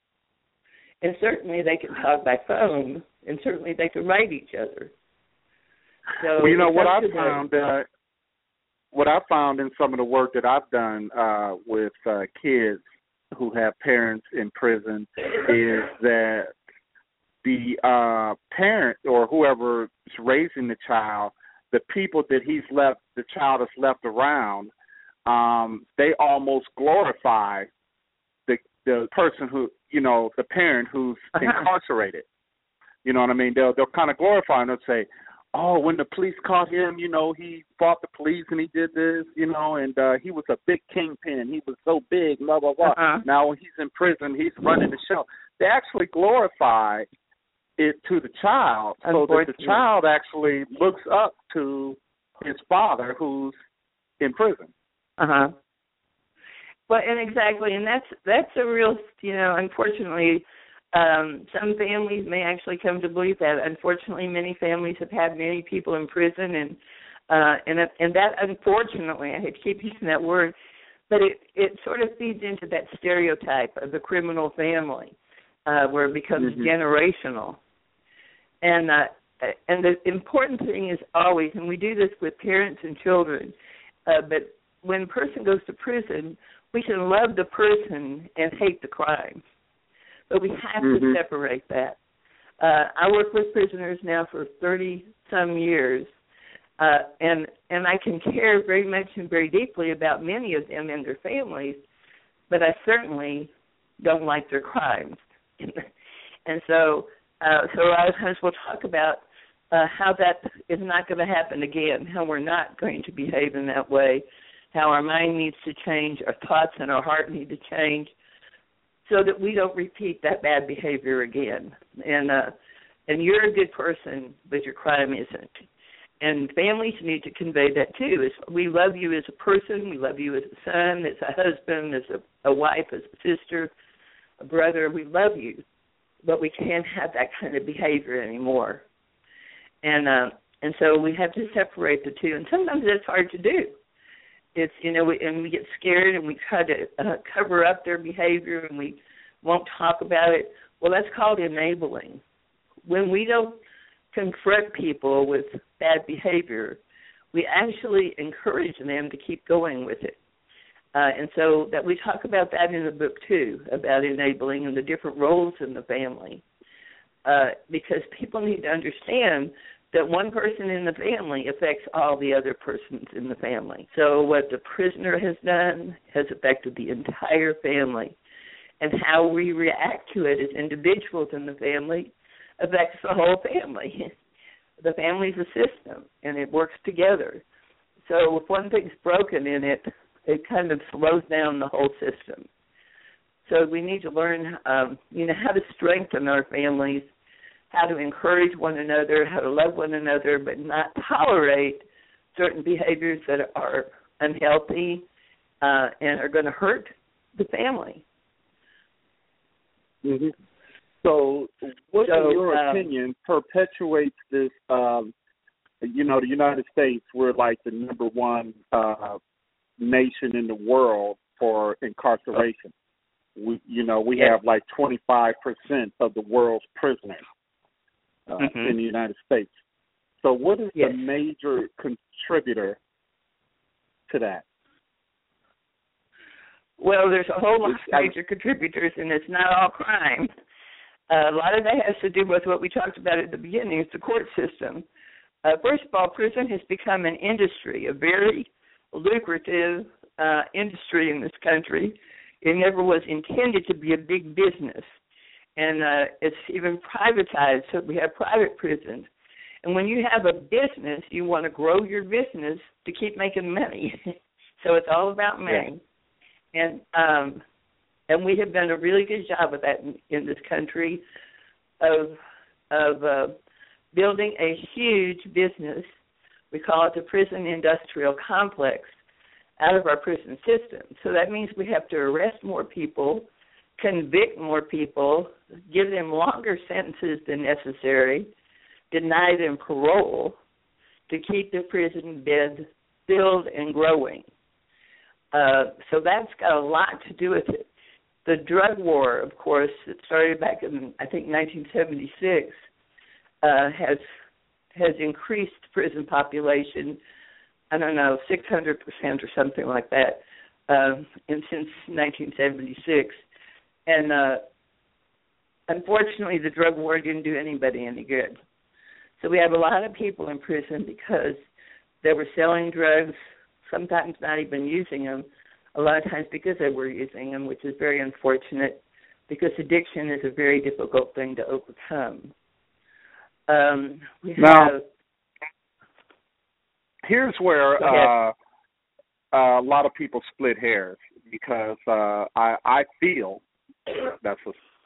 And certainly they can talk by phone, and certainly they can write each other. So well, you know what I the, found. Uh, what I found in some of the work that I've done uh, with uh, kids who have parents in prison is that the uh, parent or whoever is raising the child, the people that he's left, the child is left around, um, they almost glorify the the person who, you know, the parent who's incarcerated. You know what I mean? They'll they'll kind of glorify him. They'll say, oh, when the police caught him, you know, he fought the police and he did this, you know, and uh, he was a big kingpin. He was so big, blah, blah, blah. Uh-huh. Now when he's in prison, he's running the show. They actually glorify it to the child so that the child actually looks up to his father who's in prison. Uh-huh. Well, and exactly, and that's that's a real, you know, unfortunately, um, some families may actually come to believe that. Unfortunately, many families have had many people in prison, and uh, and and that, unfortunately, I hate to keep using that word, but it, it sort of feeds into that stereotype of the criminal family, uh, where it becomes mm-hmm. generational. And uh, and the important thing is always, and we do this with parents and children, uh, but when a person goes to prison, we can love the person and hate the crime. But we have mm-hmm. to separate that. Uh, I work with prisoners now for thirty-some years, uh, and and I can care very much and very deeply about many of them and their families, but I certainly don't like their crimes. And so, uh, so a lot of times we'll talk about uh, how that is not going to happen again, how we're not going to behave in that way, how our mind needs to change, our thoughts and our heart need to change, so that we don't repeat that bad behavior again. And uh, and you're a good person, but your crime isn't. And families need to convey that too. It's, we love you as a person, we love you as a son, as a husband, as a, a wife, as a sister, a brother. We love you, but we can't have that kind of behavior anymore. And uh, and so we have to separate the two. And sometimes that's hard to do. It's, you know, we, and we get scared and we try to uh, cover up their behavior and we won't talk about it. Well, that's called enabling. When we don't confront people with bad behavior, we actually encourage them to keep going with it. Uh, and so that we talk about that in the book, too, about enabling and the different roles in the family, uh, because people need to understand that one person in the family affects all the other persons in the family. So what the prisoner has done has affected the entire family. And how we react to it as individuals in the family affects the whole family. The family's a system, and it works together. So if one thing's broken in it, it kind of slows down the whole system. So we need to learn, um, you know, how to strengthen our families, how to encourage one another, how to love one another, but not tolerate certain behaviors that are unhealthy uh, and are going to hurt the family. Mm-hmm. So what, so, in your um, opinion, perpetuates this, um, you know, the United States, we're like the number one uh, nation in the world for incarceration. We, you know, we yeah. have like twenty-five percent of the world's prisoners. Uh, mm-hmm. in the United States. So what is yes. the major contributor to that? Well, there's a whole lot of major contributors, and it's not all crime. Uh, a lot of that has to do with what we talked about at the beginning. It's the court system. Uh, first of all, prison has become an industry, a very lucrative uh, industry in this country. It never was intended to be a big business. And uh, it's even privatized, so we have private prisons. And when you have a business, you want to grow your business to keep making money. So it's all about money. Yeah. And um, and we have done a really good job of that in, in this country, of of uh, building a huge business. We call it the prison industrial complex. out of our prison system. So that means we have to arrest more people, convict more people, give them longer sentences than necessary, deny them parole to keep the prison bed filled and growing. Uh, so that's got a lot to do with it. The drug war, of course, that started back in, I think, nineteen seventy-six, uh, has has increased the prison population, I don't know, six hundred percent or something like that, uh, and since nineteen seventy-six. And uh, unfortunately, the drug war didn't do anybody any good. So we have a lot of people in prison because they were selling drugs, sometimes not even using them, a lot of times because they were using them, which is very unfortunate because addiction is a very difficult thing to overcome. Um, we now, have, here's where uh, uh, a lot of people split hairs because uh, I, I feel, that's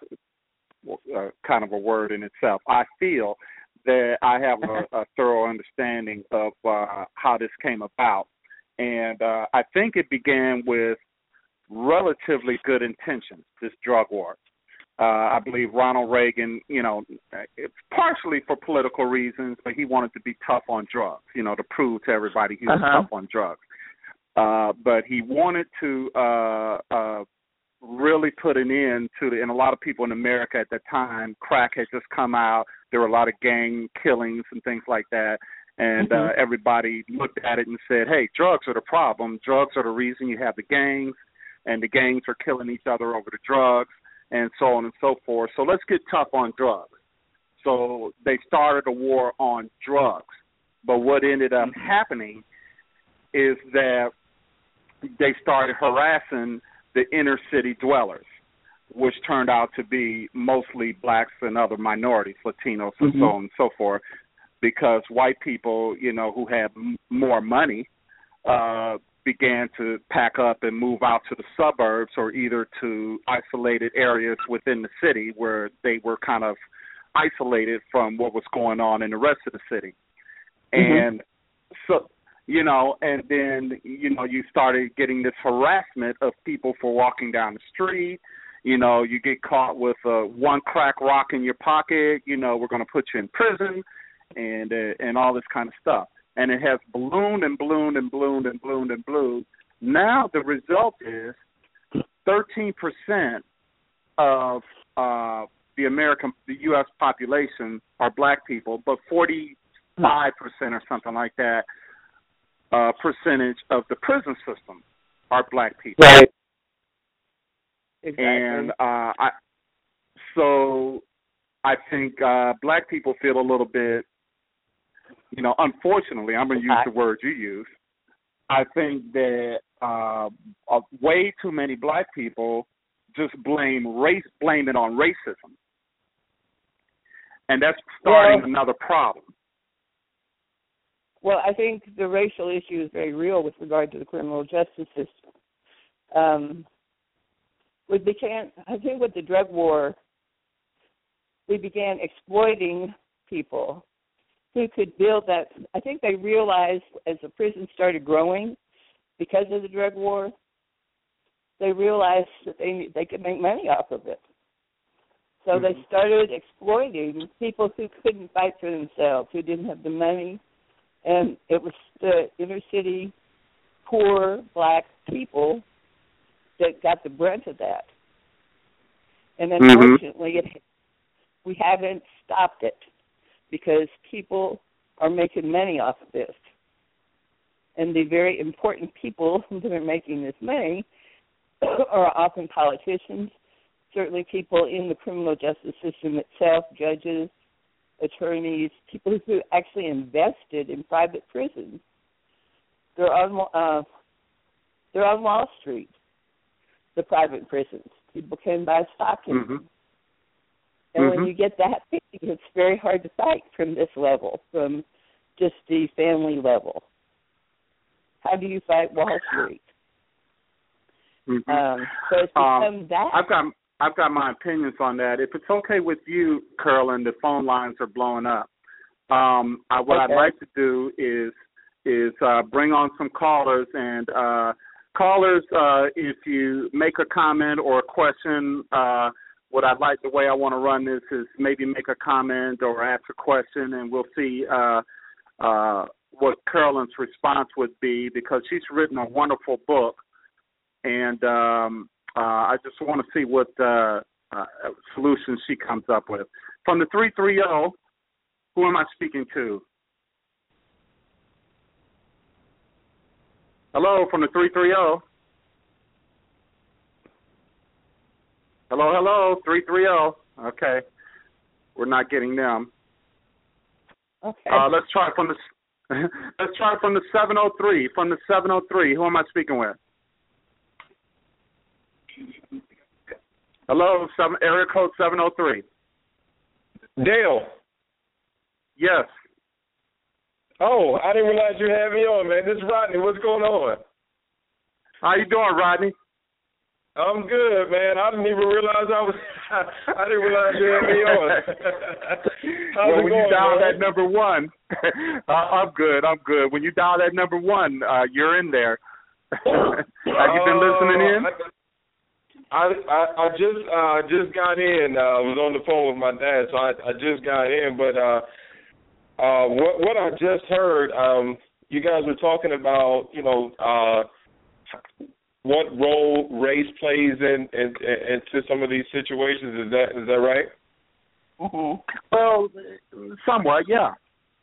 a, a kind of a word in itself, I feel that I have a, a thorough understanding of uh, how this came about. And uh, I think it began with relatively good intentions, this drug war. Uh, I believe Ronald Reagan, you know, it's partially for political reasons, but he wanted to be tough on drugs, you know, to prove to everybody he was uh-huh. tough on drugs. Uh, but he wanted to uh, uh, really put an end to the, and a lot of people in America at that time, crack had just come out. There were a lot of gang killings and things like that. And mm-hmm. uh, everybody looked at it and said, hey, drugs are the problem. Drugs are the reason you have the gangs, and the gangs are killing each other over the drugs, and so on and so forth. So let's get tough on drugs. So they started a war on drugs. But what ended up happening is that they started harassing the inner city dwellers, which turned out to be mostly blacks and other minorities, Latinos, and mm-hmm. so on and so forth. Because white people, you know, who had m- more money uh, began to pack up and move out to the suburbs or either to isolated areas within the city where they were kind of isolated from what was going on in the rest of the city. Mm-hmm. And so, you know, and then, you know, you started getting this harassment of people for walking down the street. You know, you get caught with uh, one crack rock in your pocket, you know, we're going to put you in prison. And uh, and all this kind of stuff. And it has ballooned and ballooned and ballooned and ballooned and ballooned. Now the result is thirteen percent of uh, the American, the U S population are black people, but forty-five percent or something like that uh, percentage of the prison system are black people. Right. Exactly. And uh, I, so I think uh, black people feel a little bit, you know, unfortunately, I'm going to use the word you use. I think that uh, uh, way too many black people just blame race, blame it on racism, and that's starting well, another problem. Well, I think the racial issue is very real with regard to the criminal justice system. Um, we began, I think, with the drug war, we began exploiting people who could build that. I think they realized as the prison started growing because of the drug war, they realized that they they could make money off of it. So mm-hmm. they started exploiting people who couldn't fight for themselves, who didn't have the money, and it was the inner city, poor black people that got the brunt of that. And unfortunately, mm-hmm. it, we haven't stopped it, because people are making money off of this. And the very important people that are making this money are often politicians, certainly people in the criminal justice system itself, judges, attorneys, people who actually invested in private prisons. They're on, uh, they're on Wall Street, the private prisons. People can buy stock in mm-hmm. them. And mm-hmm. when you get that big, it's very hard to fight from this level, from just the family level. How do you fight Wall Street? Mm-hmm. Um, so it's become um, that. I've got I've got my opinions on that. If it's okay with you, Carolyn, the phone lines are blowing up. Um, I, what okay. I'd like to do is is uh, bring on some callers. And uh, callers, uh, if you make a comment or a question, uh, what I'd like, the way I want to run this is maybe make a comment or ask a question, and we'll see uh, uh, what Carolyn's response would be, because she's written a wonderful book. And um, uh, I just want to see what uh, uh, solutions she comes up with. From the three three zero, who am I speaking to? Hello, from the three three zero. Hello, hello, three three zero. Okay. We're not getting them. Okay. Uh, let's try from the let's try from the seven oh three. From the seven oh three, who am I speaking with? Hello, seven, area code seven oh three. Dale. Yes. Oh, I didn't realize you had me on, man. This is Rodney. What's going on? How you doing, Rodney? I'm good, man. I didn't even realize I was. I didn't realize you had me on. How's well, it when going, you dial man? that number one, uh, I'm good. I'm good. When you dial that number one, uh, you're in there. Have you been listening in? I I, I just uh, just got in. I uh, was on the phone with my dad, so I, I just got in. But uh, uh, what what I just heard, um, you guys were talking about, you know, uh, what role race plays in, in, in into some of these situations. Is that is that right? Mm-hmm. Well, somewhat, yeah.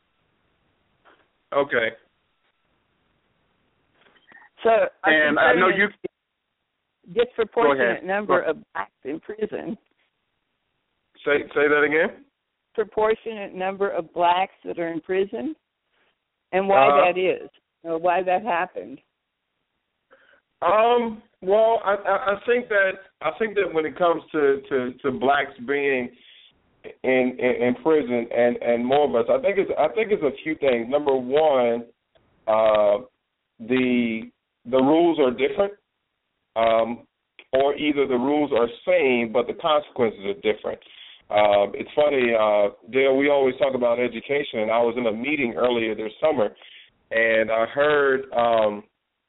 Okay. So and I know you. Disproportionate number of blacks in prison. Say say that again. Proportionate number of blacks that are in prison, and why uh, that is, or why that happened. Um. Well, I, I I think that I think that when it comes to, to, to blacks being in, in in prison and, and more of us, I think it's I think it's a few things. Number one, uh, the the rules are different. Um, or either the rules are same, but the consequences are different. Uh, it's funny, uh, Dale, we always talk about education, and I was in a meeting earlier this summer, and I heard um,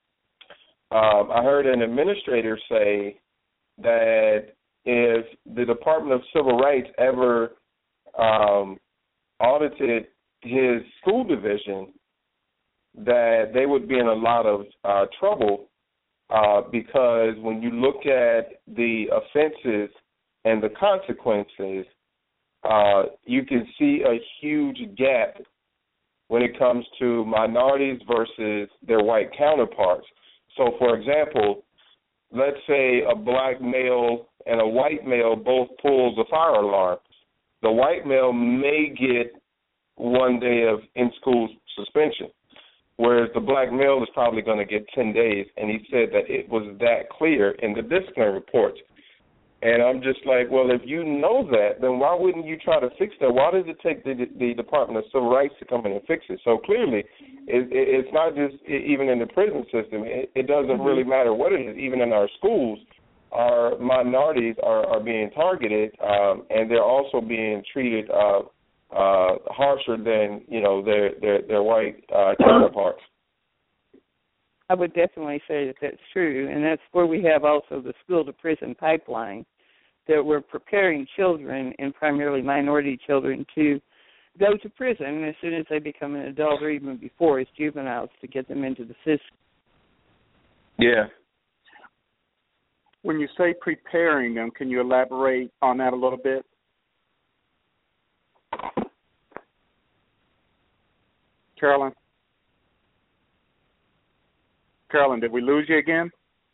um, I heard an administrator say that if the Department of Civil Rights ever um, audited his school division, that they would be in a lot of uh, trouble. Uh, because when you look at the offenses and the consequences, uh, you can see a huge gap when it comes to minorities versus their white counterparts. So, for example, let's say a black male and a white male both pulls a fire alarm. The white male may get one day of in-school suspension, whereas the black male is probably going to get ten days, and he said that it was that clear in the disciplinary reports. And I'm just like, well, if you know that, then why wouldn't you try to fix that? Why does it take the, the Department of Civil Rights to come in and fix it? So clearly, it, it, it's not just even in the prison system. It, it doesn't really matter what it is. Even in our schools, our minorities are, are being targeted, um, and they're also being treated uh, Uh, harsher than, you know, their their, their white uh, counterparts. I would definitely say that that's true, and that's where we have also the school-to-prison pipeline, that we're preparing children, and primarily minority children, to go to prison as soon as they become an adult, or even before as juveniles, to get them into the system. Yeah. When you say preparing them, can you elaborate on that a little bit? Carolyn? Carolyn, did we lose you again?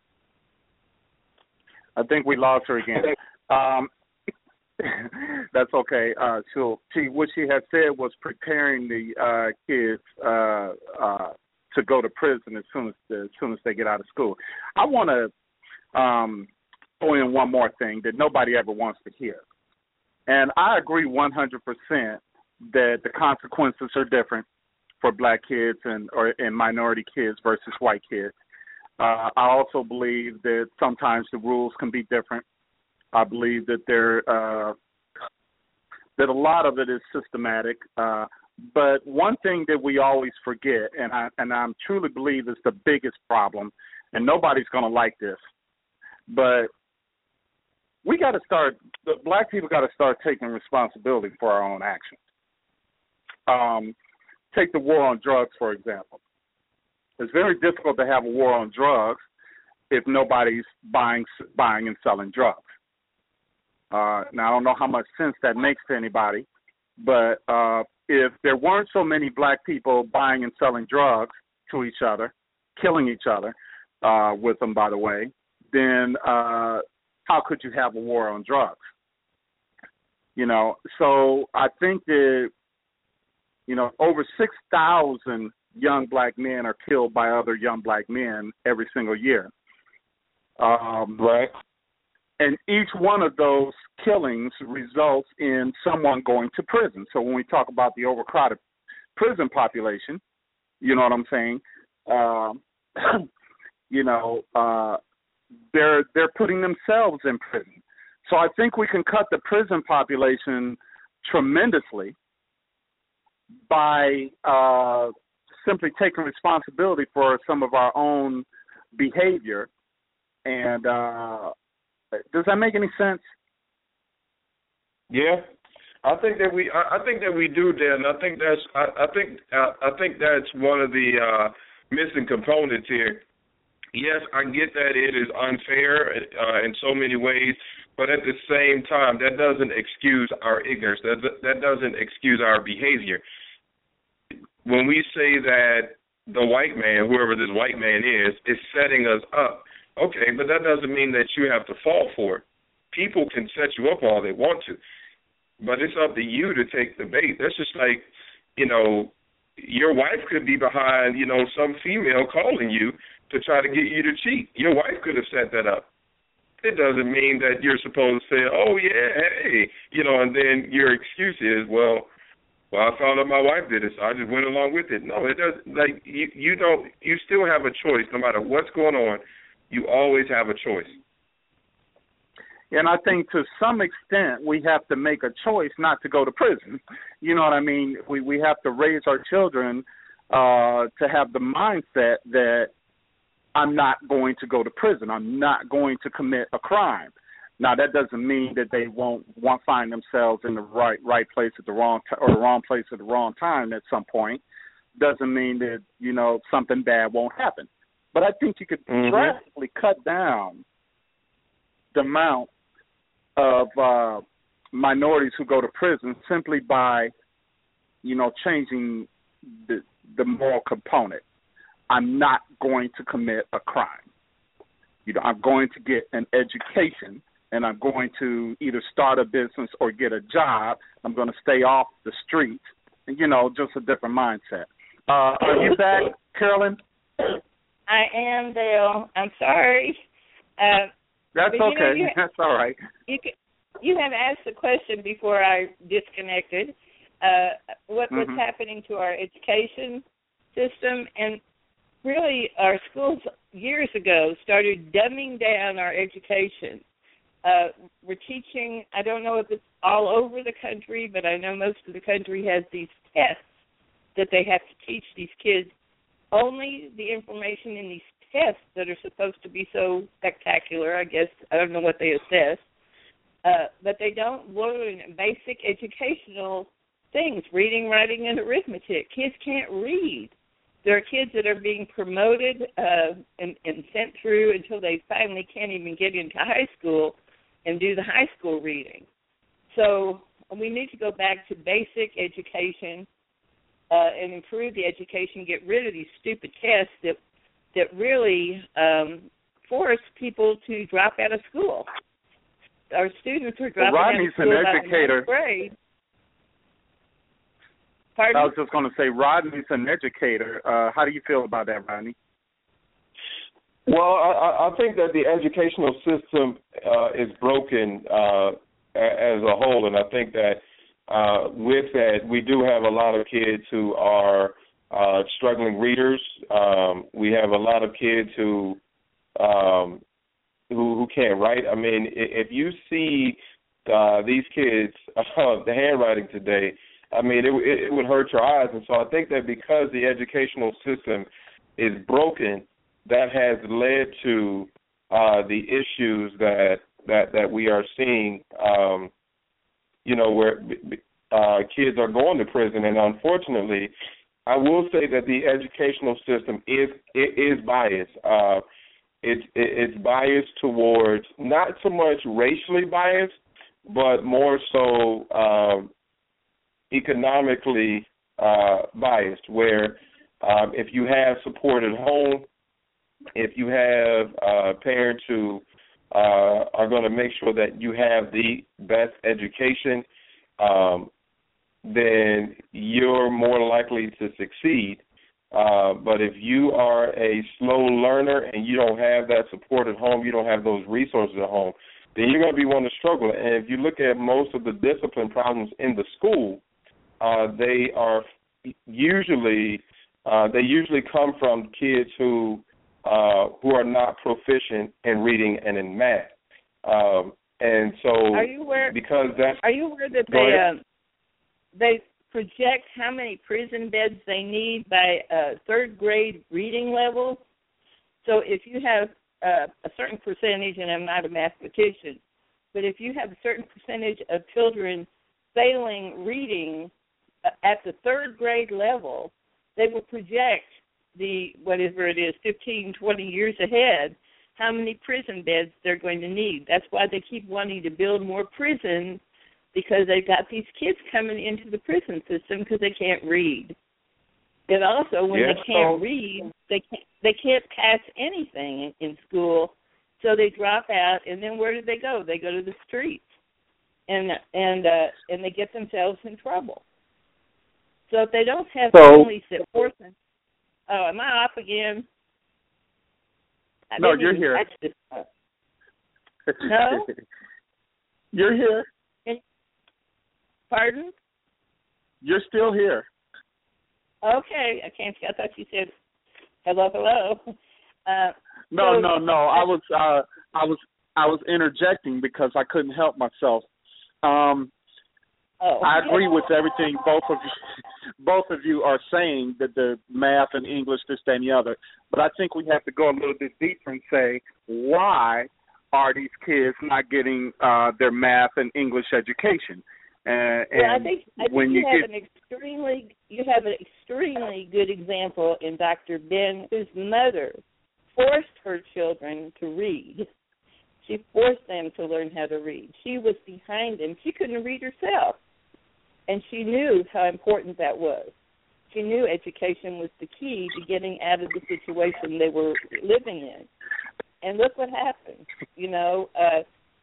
I think we lost her again. Um, that's okay. Uh, she'll, she, what she had said was preparing the uh, kids uh, uh, to go to prison as soon as, as soon as they get out of school. I want to um, throw in one more thing that nobody ever wants to hear. And I agree one hundred percent that the consequences are different for black kids and or and minority kids versus white kids. Uh, I also believe that sometimes the rules can be different. I believe that there uh, that a lot of it is systematic. Uh, But one thing that we always forget, and I and I truly believe is the biggest problem, and nobody's going to like this, but we got to start. The black people got to start taking responsibility for our own actions. Um, take the war on drugs, for example. It's very difficult to have a war on drugs if nobody's buying buying and selling drugs. Uh, now, I don't know how much sense that makes to anybody, but uh, if there weren't so many black people buying and selling drugs to each other, killing each other uh, with them, by the way, then uh, how could you have a war on drugs? You know, so I think that, you know, over six thousand young black men are killed by other young black men every single year. Um, right. And each one of those killings results in someone going to prison. So when we talk about the overcrowded prison population, you know what I'm saying? Um, you know, uh, they're they're putting themselves in prison. So I think we can cut the prison population tremendously by uh, simply taking responsibility for some of our own behavior. And uh, does that make any sense? Yeah, I think that we, I, I think that we do, Dan. I think that's, I, I think, I, I think that's one of the uh, missing components here. Yes, I get that it is unfair uh, in so many ways, but at the same time, that doesn't excuse our ignorance. That that doesn't excuse our behavior. When we say that the white man, whoever this white man is, is setting us up, okay, but that doesn't mean that you have to fall for it. People can set you up all they want to, but it's up to you to take the bait. That's just like, you know, your wife could be behind, you know, some female calling you to try to get you to cheat. Your wife could have set that up. It doesn't mean that you're supposed to say, oh, yeah, hey, you know, and then your excuse is, well, well, I found out my wife did it, so I just went along with it. No, it doesn't. Like, you, you don't, you still have a choice no matter what's going on. You always have a choice. And I think to some extent we have to make a choice not to go to prison. You know what I mean? We we have to raise our children uh, to have the mindset that I'm not going to go to prison. I'm not going to commit a crime. Now that doesn't mean that they won't won't find themselves in the right right place at the wrong t- or the wrong place at the wrong time at some point. Doesn't mean that, you know, something bad won't happen. But I think you could mm-hmm. drastically cut down the amount of uh, minorities who go to prison simply by, you know, changing the, the moral component. I'm not going to commit a crime. You know, I'm going to get an education, and I'm going to either start a business or get a job. I'm going to stay off the streets. You know, just a different mindset. Uh, are you back, Carolyn? I am, Dale. I'm sorry. Uh, That's but, okay. You know, you, That's all right. You, you have asked a question before I disconnected. Uh, what, mm-hmm. What's happening to our education system? And really, our schools years ago started dumbing down our education. Uh, we're teaching, I don't know if it's all over the country, but I know most of the country has these tests that they have to teach these kids. Only the information in these tests that are supposed to be so spectacular, I guess, I don't know what they assess, uh, but they don't learn basic educational things, reading, writing, and arithmetic. Kids can't read. There are kids that are being promoted uh, and, and sent through until they finally can't even get into high school and do the high school reading. So we need to go back to basic education uh, and improve the education, get rid of these stupid tests that that really um, force people to drop out of school. Our students are dropping well, out of school an educator. about ninth grade. Pardon? I was just going to say, Rodney's an educator. Uh, how do you feel about that, Rodney? Well, I, I think that the educational system uh, is broken uh, as a whole, and I think that uh, with that, we do have a lot of kids who are uh, struggling readers. Um, we have a lot of kids who um, who, who can't write. I mean, if you see uh, these kids, uh, the handwriting today, I mean, it, it, it would hurt your eyes. And so I think that because the educational system is broken, that has led to uh, the issues that, that, that we are seeing, um, you know, where uh, kids are going to prison. And unfortunately, I will say that the educational system is it is biased. Uh, it's it, it's biased towards not so much racially biased, but more so um, economically uh, biased. Where um, if you have support at home, if you have uh, parents who uh, are going to make sure that you have the best education, um, then you're more likely to succeed. Uh, but if you are a slow learner and you don't have that support at home, you don't have those resources at home, then you're going to be one to struggle. And if you look at most of the discipline problems in the school, uh, they are usually uh, they usually come from kids who uh, who are not proficient in reading and in math. Um, and so, are you aware? Because that's are you aware that they um, they project how many prison beds they need by uh, third grade reading level? So if you have uh, a certain percentage, and I'm not a mathematician, but if you have a certain percentage of children failing reading at the third grade level, they will project the, whatever it is, fifteen, twenty years ahead, how many prison beds they're going to need. That's why they keep wanting to build more prisons, because they've got these kids coming into the prison system because they can't read. And also, when yes, they can't so, read, they can't, they can't pass anything in, in school, so they drop out, and then where do they go? They go to the streets, and and uh, and they get themselves in trouble. So if they don't have so, families that force them, oh, am I off again? I no, didn't you're even here. touch this stuff. No? You're here. Pardon? You're still here. Okay, I can't. I thought you said hello, hello. Uh, no, so, no, no. I was, uh, I was, I was interjecting because I couldn't help myself. Um, oh. I agree with everything both of you, both of you are saying, that the math and English, this, that, and the other. But I think we have to go a little bit deeper and say, why are these kids not getting uh, their math and English education? Uh, well, and I think, I think when you, you have get, an extremely you have an extremely good example in Doctor Ben, whose mother forced her children to read. She forced them to learn how to read. She was behind them. She couldn't read herself, and she knew how important that was. She knew education was the key to getting out of the situation they were living in. And look what happened. You know, uh,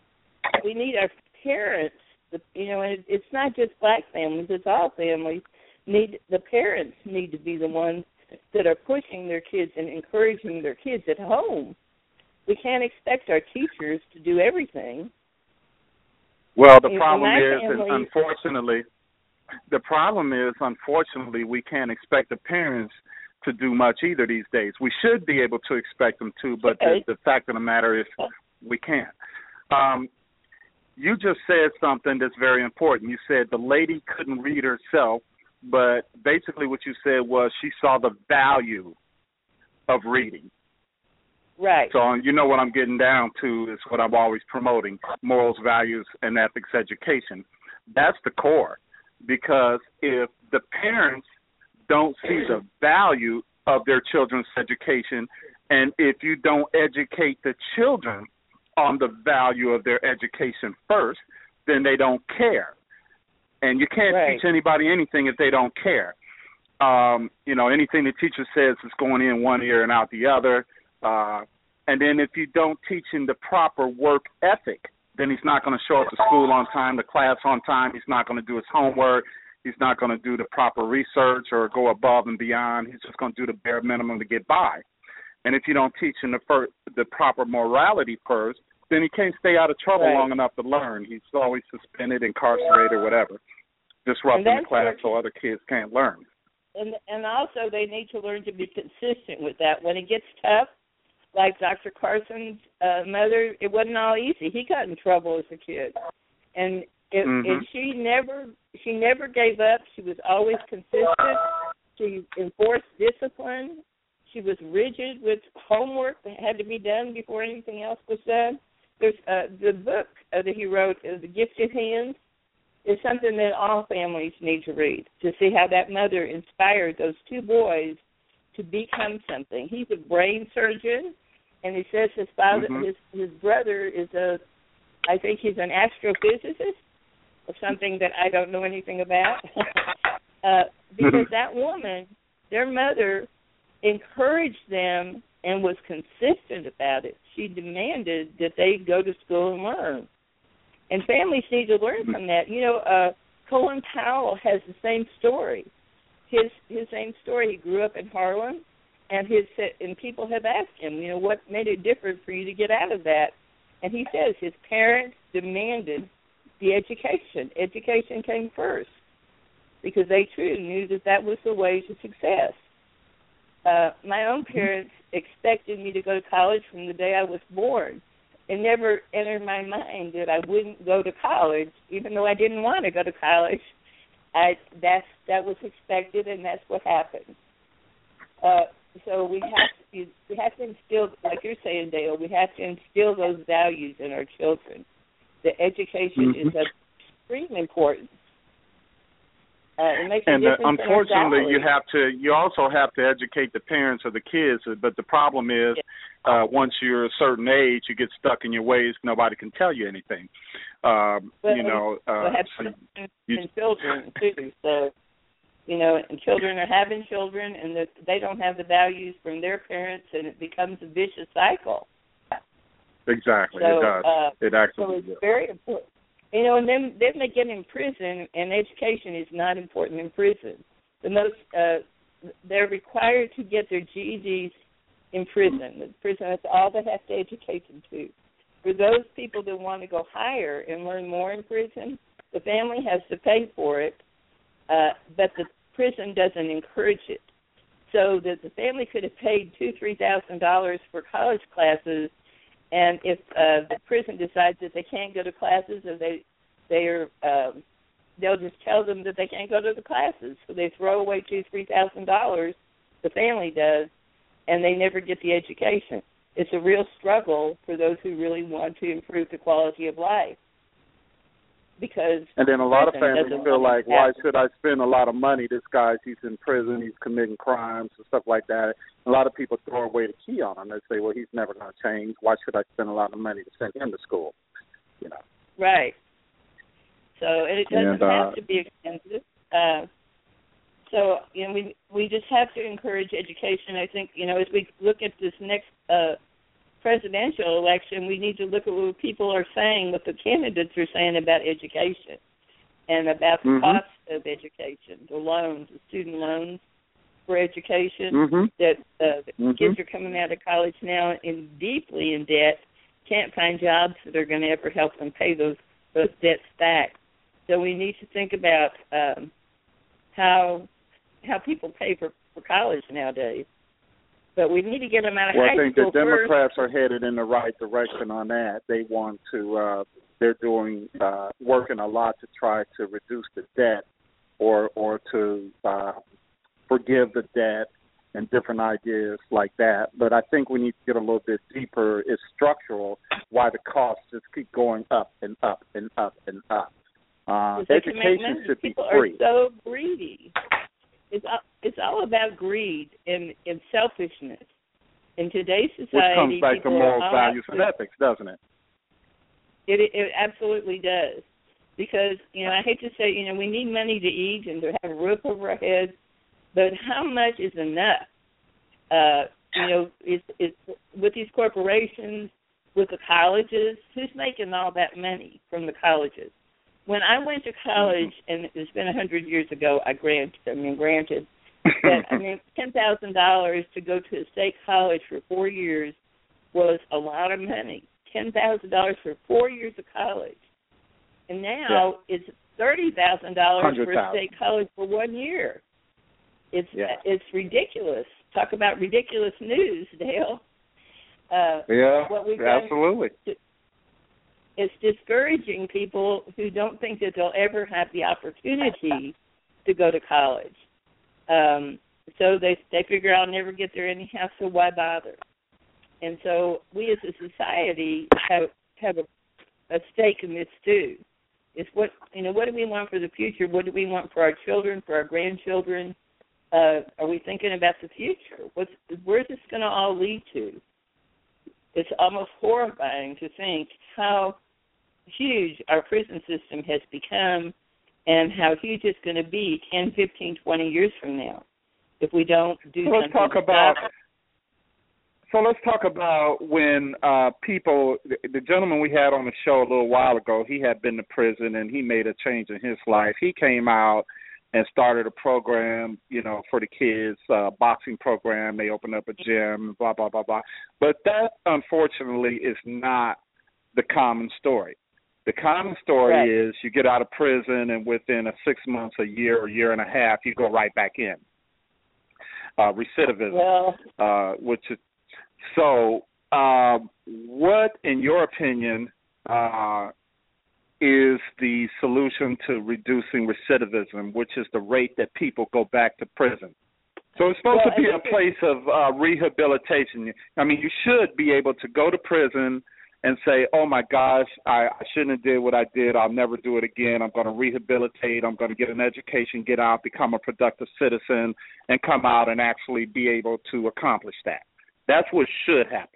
we need our parents. The, you know, and it, it's not just black families; it's all families. Need the parents need to be the ones that are pushing their kids and encouraging their kids at home. We can't expect our teachers to do everything. Well, the in, problem in is, family, and unfortunately, the problem is, unfortunately, we can't expect the parents to do much either these days. We should be able to expect them to, but okay. the, the fact of the matter is, we can't. Um, You just said something that's very important. You said the lady couldn't read herself, but basically what you said was she saw the value of reading. Right. So you know what I'm getting down to is what I'm always promoting, morals, values, and ethics education. That's the core, because if the parents don't see the value of their children's education, and if you don't educate the children on the value of their education first, then they don't care. And you can't right. teach anybody anything if they don't care. Um, you know, anything the teacher says is going in one ear and out the other. Uh, and then if you don't teach him the proper work ethic, then he's not going to show up to school on time, to class on time. He's not going to do his homework. He's not going to do the proper research or go above and beyond. He's just going to do the bare minimum to get by. And if you don't teach him the, fir- the proper morality first, then he can't stay out of trouble right. long enough to learn. He's always suspended, incarcerated, whatever, disrupting the class so other kids can't learn. And and also they need to learn to be consistent with that. When it gets tough, like Doctor Carson's uh, mother, it wasn't all easy. He got in trouble as a kid. And It, mm-hmm. and she never she never gave up. She was always consistent. She enforced discipline. She was rigid with homework that had to be done before anything else was done. There's uh, the book uh, that he wrote, uh, The Gifted Hands, is something that all families need to read to see how that mother inspired those two boys to become something. He's a brain surgeon, and he says his father, mm-hmm. his his brother is a, I think he's an astrophysicist, or something that I don't know anything about. uh, because that woman, their mother, encouraged them and was consistent about it. She demanded that they go to school and learn. And families need to learn from that. You know, uh, Colin Powell has the same story. His his same story. He grew up in Harlem, and his and people have asked him, you know, what made it different for you to get out of that? And he says his parents demanded the education. Education came first because they too knew that that was the way to success. Uh, my own parents expected me to go to college from the day I was born. It never entered my mind that I wouldn't go to college, even though I didn't want to go to college. I, that's, that was expected, and that's what happened. Uh, so we have to we have to instill, like you're saying, Dale, we have to instill those values in our children. The education mm-hmm. is of extreme importance. Uh, it makes and a uh, difference unfortunately, in our you have to. You also have to educate the parents of the kids. But the problem is, uh, once you're a certain age, you get stuck in your ways. Nobody can tell you anything. Um, well, you know, uh, have so you, and children too. So, you know, and children are having children, and that they don't have the values from their parents, and it becomes a vicious cycle. Exactly, so, it does. Uh, it actually so it's does. very important. You know, and then, then they get in prison, and education is not important in prison. The most, uh, they're required to get their G E Ds in prison. The prison, that's all they have to educate them to. For those people that want to go higher and learn more in prison, the family has to pay for it, uh, but the prison doesn't encourage it. So that the family could have paid two, three thousand dollars for college classes. And if uh, the prison decides that they can't go to classes, or they they're um, they'll just tell them that they can't go to the classes, so they throw away two three thousand dollars. The family does, and they never get the education. It's a real struggle for those who really want to improve the quality of life. Because and then a lot of prison families doesn't feel like, why happen. should I spend a lot of money? This guy's, he's in prison, he's committing crimes and stuff like that. A lot of people throw away the key on him. They say, well, he's never going to change. Why should I spend a lot of money to send him to school? You know. Right. So and it doesn't and, uh, have to be expensive. Uh, so you know, we we just have to encourage education. I think you know, as we look at this next uh, presidential election, we need to look at what people are saying, what the candidates are saying about education and about the mm-hmm. cost of education, the loans, the student loans for education. Mm-hmm. That uh, the mm-hmm. kids are coming out of college now in deeply in debt, can't find jobs that are going to ever help them pay those those debts back. So we need to think about um, how how people pay for, for college nowadays. But we need to get them out of well, high school. Well, I think school the Democrats first. are headed in the right direction on that. They want to. Uh, they're doing uh, working a lot to try to reduce the debt, or or to uh, forgive the debt, and different ideas like that. But I think we need to get a little bit deeper. It's structural. Why the costs just keep going up and up and up and up. Uh, education should be People free. People are so greedy. It's all, it's all about greed and, and selfishness. In today's society, which comes back to people moral are values and to, ethics, doesn't it? it? It absolutely does. Because, you know, I hate to say, you know, we need money to eat and to have a roof over our heads, but how much is enough? Uh, you know, it's, it's with these corporations, with the colleges, who's making all that money from the colleges? When I went to college, and it's been a hundred years ago, I grant, I mean, granted, but I mean, ten thousand dollars to go to a state college for four years was a lot of money. Ten thousand dollars for four years of college, and now yeah. it's thirty thousand dollars for a state college for one year. It's yeah. it's ridiculous. Talk about ridiculous news, Dale. Uh, yeah, what we've absolutely. To, it's discouraging people who don't think that they'll ever have the opportunity to go to college. Um, so they they figure I'll never get there anyhow, so why bother? And so we as a society have have a, a stake in this too. It's what you know. What do we want for the future? What do we want for our children, for our grandchildren? Uh, are we thinking about the future? What's where's this going to all lead to? It's almost horrifying to think how huge our prison system has become and how huge it's going to be ten, fifteen, twenty years from now if we don't do so something. Let's talk about. So let's talk about when uh, people, the, the gentleman we had on the show a little while ago, he had been to prison and he made a change in his life. He came out and started a program, you know, for the kids, uh, boxing program. They opened up a gym, blah, blah, blah, blah. But that, unfortunately, is not the common story. The common story right. is you get out of prison and within a six months, a year, or year and a half, you go right back in. Uh, recidivism, well, uh, which is so. Uh, what, in your opinion, uh, is the solution to reducing recidivism, which is the rate that people go back to prison? So it's supposed well, to be a place of uh, rehabilitation. I mean, you should be able to go to prison and say, oh, my gosh, I, I shouldn't have did what I did. I'll never do it again. I'm going to rehabilitate. I'm going to get an education, get out, become a productive citizen, and come out and actually be able to accomplish that. That's what should happen.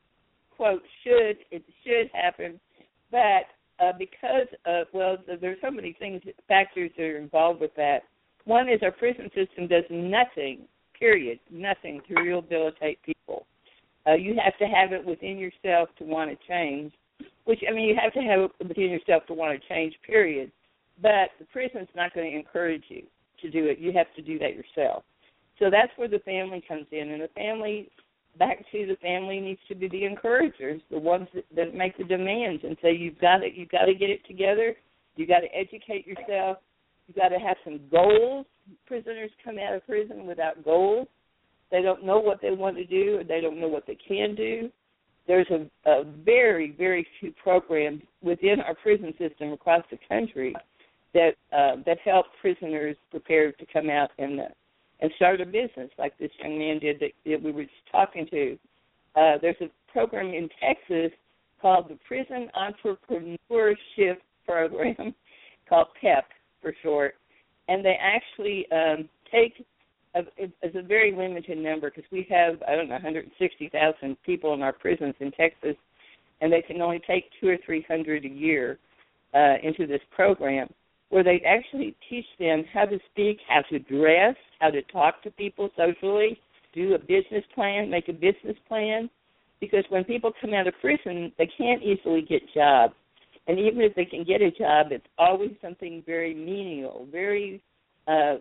Quote, should, it should happen. But uh, because, of, well, there's so many things, factors that are involved with that. One is our prison system does nothing, period, nothing to rehabilitate people. Uh, you have to have it within yourself to want to change, which, I mean, you have to have it within yourself to want to change, period. But the prison's not going to encourage you to do it. You have to do that yourself. So that's where the family comes in. And the family, back to the family, needs to be the encouragers, the ones that, that make the demands and say, you've got to, you've got to get it together. You've got to educate yourself. You've got to have some goals. Prisoners come out of prison without goals. They don't know what they want to do, or they don't know what they can do. There's a, a very, very few programs within our prison system across the country that uh, that help prisoners prepare to come out and uh, and start a business like this young man did that, that we were just talking to. Uh, there's a program in Texas called the Prison Entrepreneurship Program, called PEP for short, and they actually um, take it's a very limited number because we have, I don't know, one hundred sixty thousand people in our prisons in Texas, and they can only take two or three hundred a year uh, into this program where they actually teach them how to speak, how to dress, how to talk to people socially, do a business plan, make a business plan, because when people come out of prison, they can't easily get jobs. And even if they can get a job, it's always something very menial, very uh,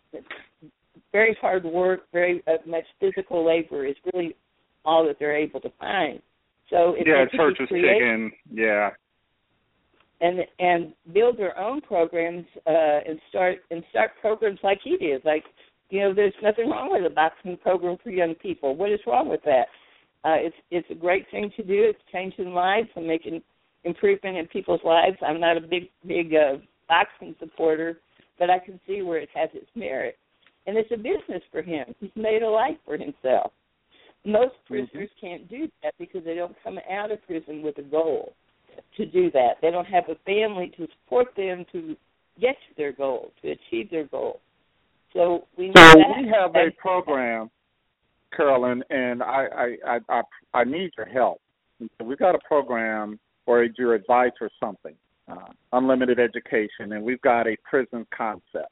very hard work, very uh, much physical labor is really all that they're able to find. So if yeah, they church is chicken, yeah, and and build their own programs uh, and start and start programs like he did. Like, you know, there's nothing wrong with a boxing program for young people. What is wrong with that? Uh, it's it's a great thing to do. It's changing lives and making improvement in people's lives. I'm not a big big uh, boxing supporter, but I can see where it has its merit. And it's a business for him. He's made a life for himself. Most prisoners mm-hmm. can't do that because they don't come out of prison with a goal to do that. They don't have a family to support them to get to their goal, to achieve their goal. So we, so that, we have a program, Carolyn, and I, I, I, I, I need your help. We've got a program or your advice or something, uh, unlimited education, and we've got a prison concept.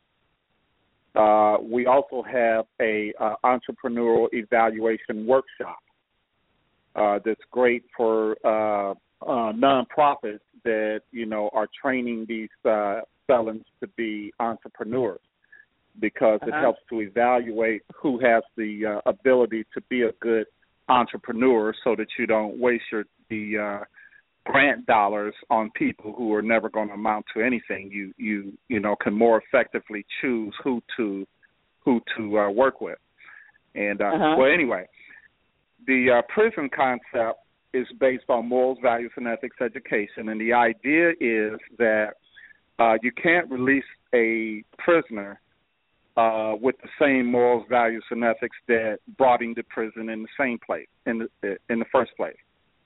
Uh, we also have a uh, entrepreneurial evaluation workshop uh, that's great for uh, uh, nonprofits that, you know, are training these uh, felons to be entrepreneurs because uh-huh. it helps to evaluate who has the uh, ability to be a good entrepreneur so that you don't waste your the uh, grant dollars on people who are never going to amount to anything. You you you know can more effectively choose who to who to uh, work with. And uh, uh-huh. well, anyway, the uh, prison concept is based on morals, values, and ethics education, and the idea is that uh, you can't release a prisoner uh, with the same morals, values, and ethics that brought him to prison in the same place, in the in the first place.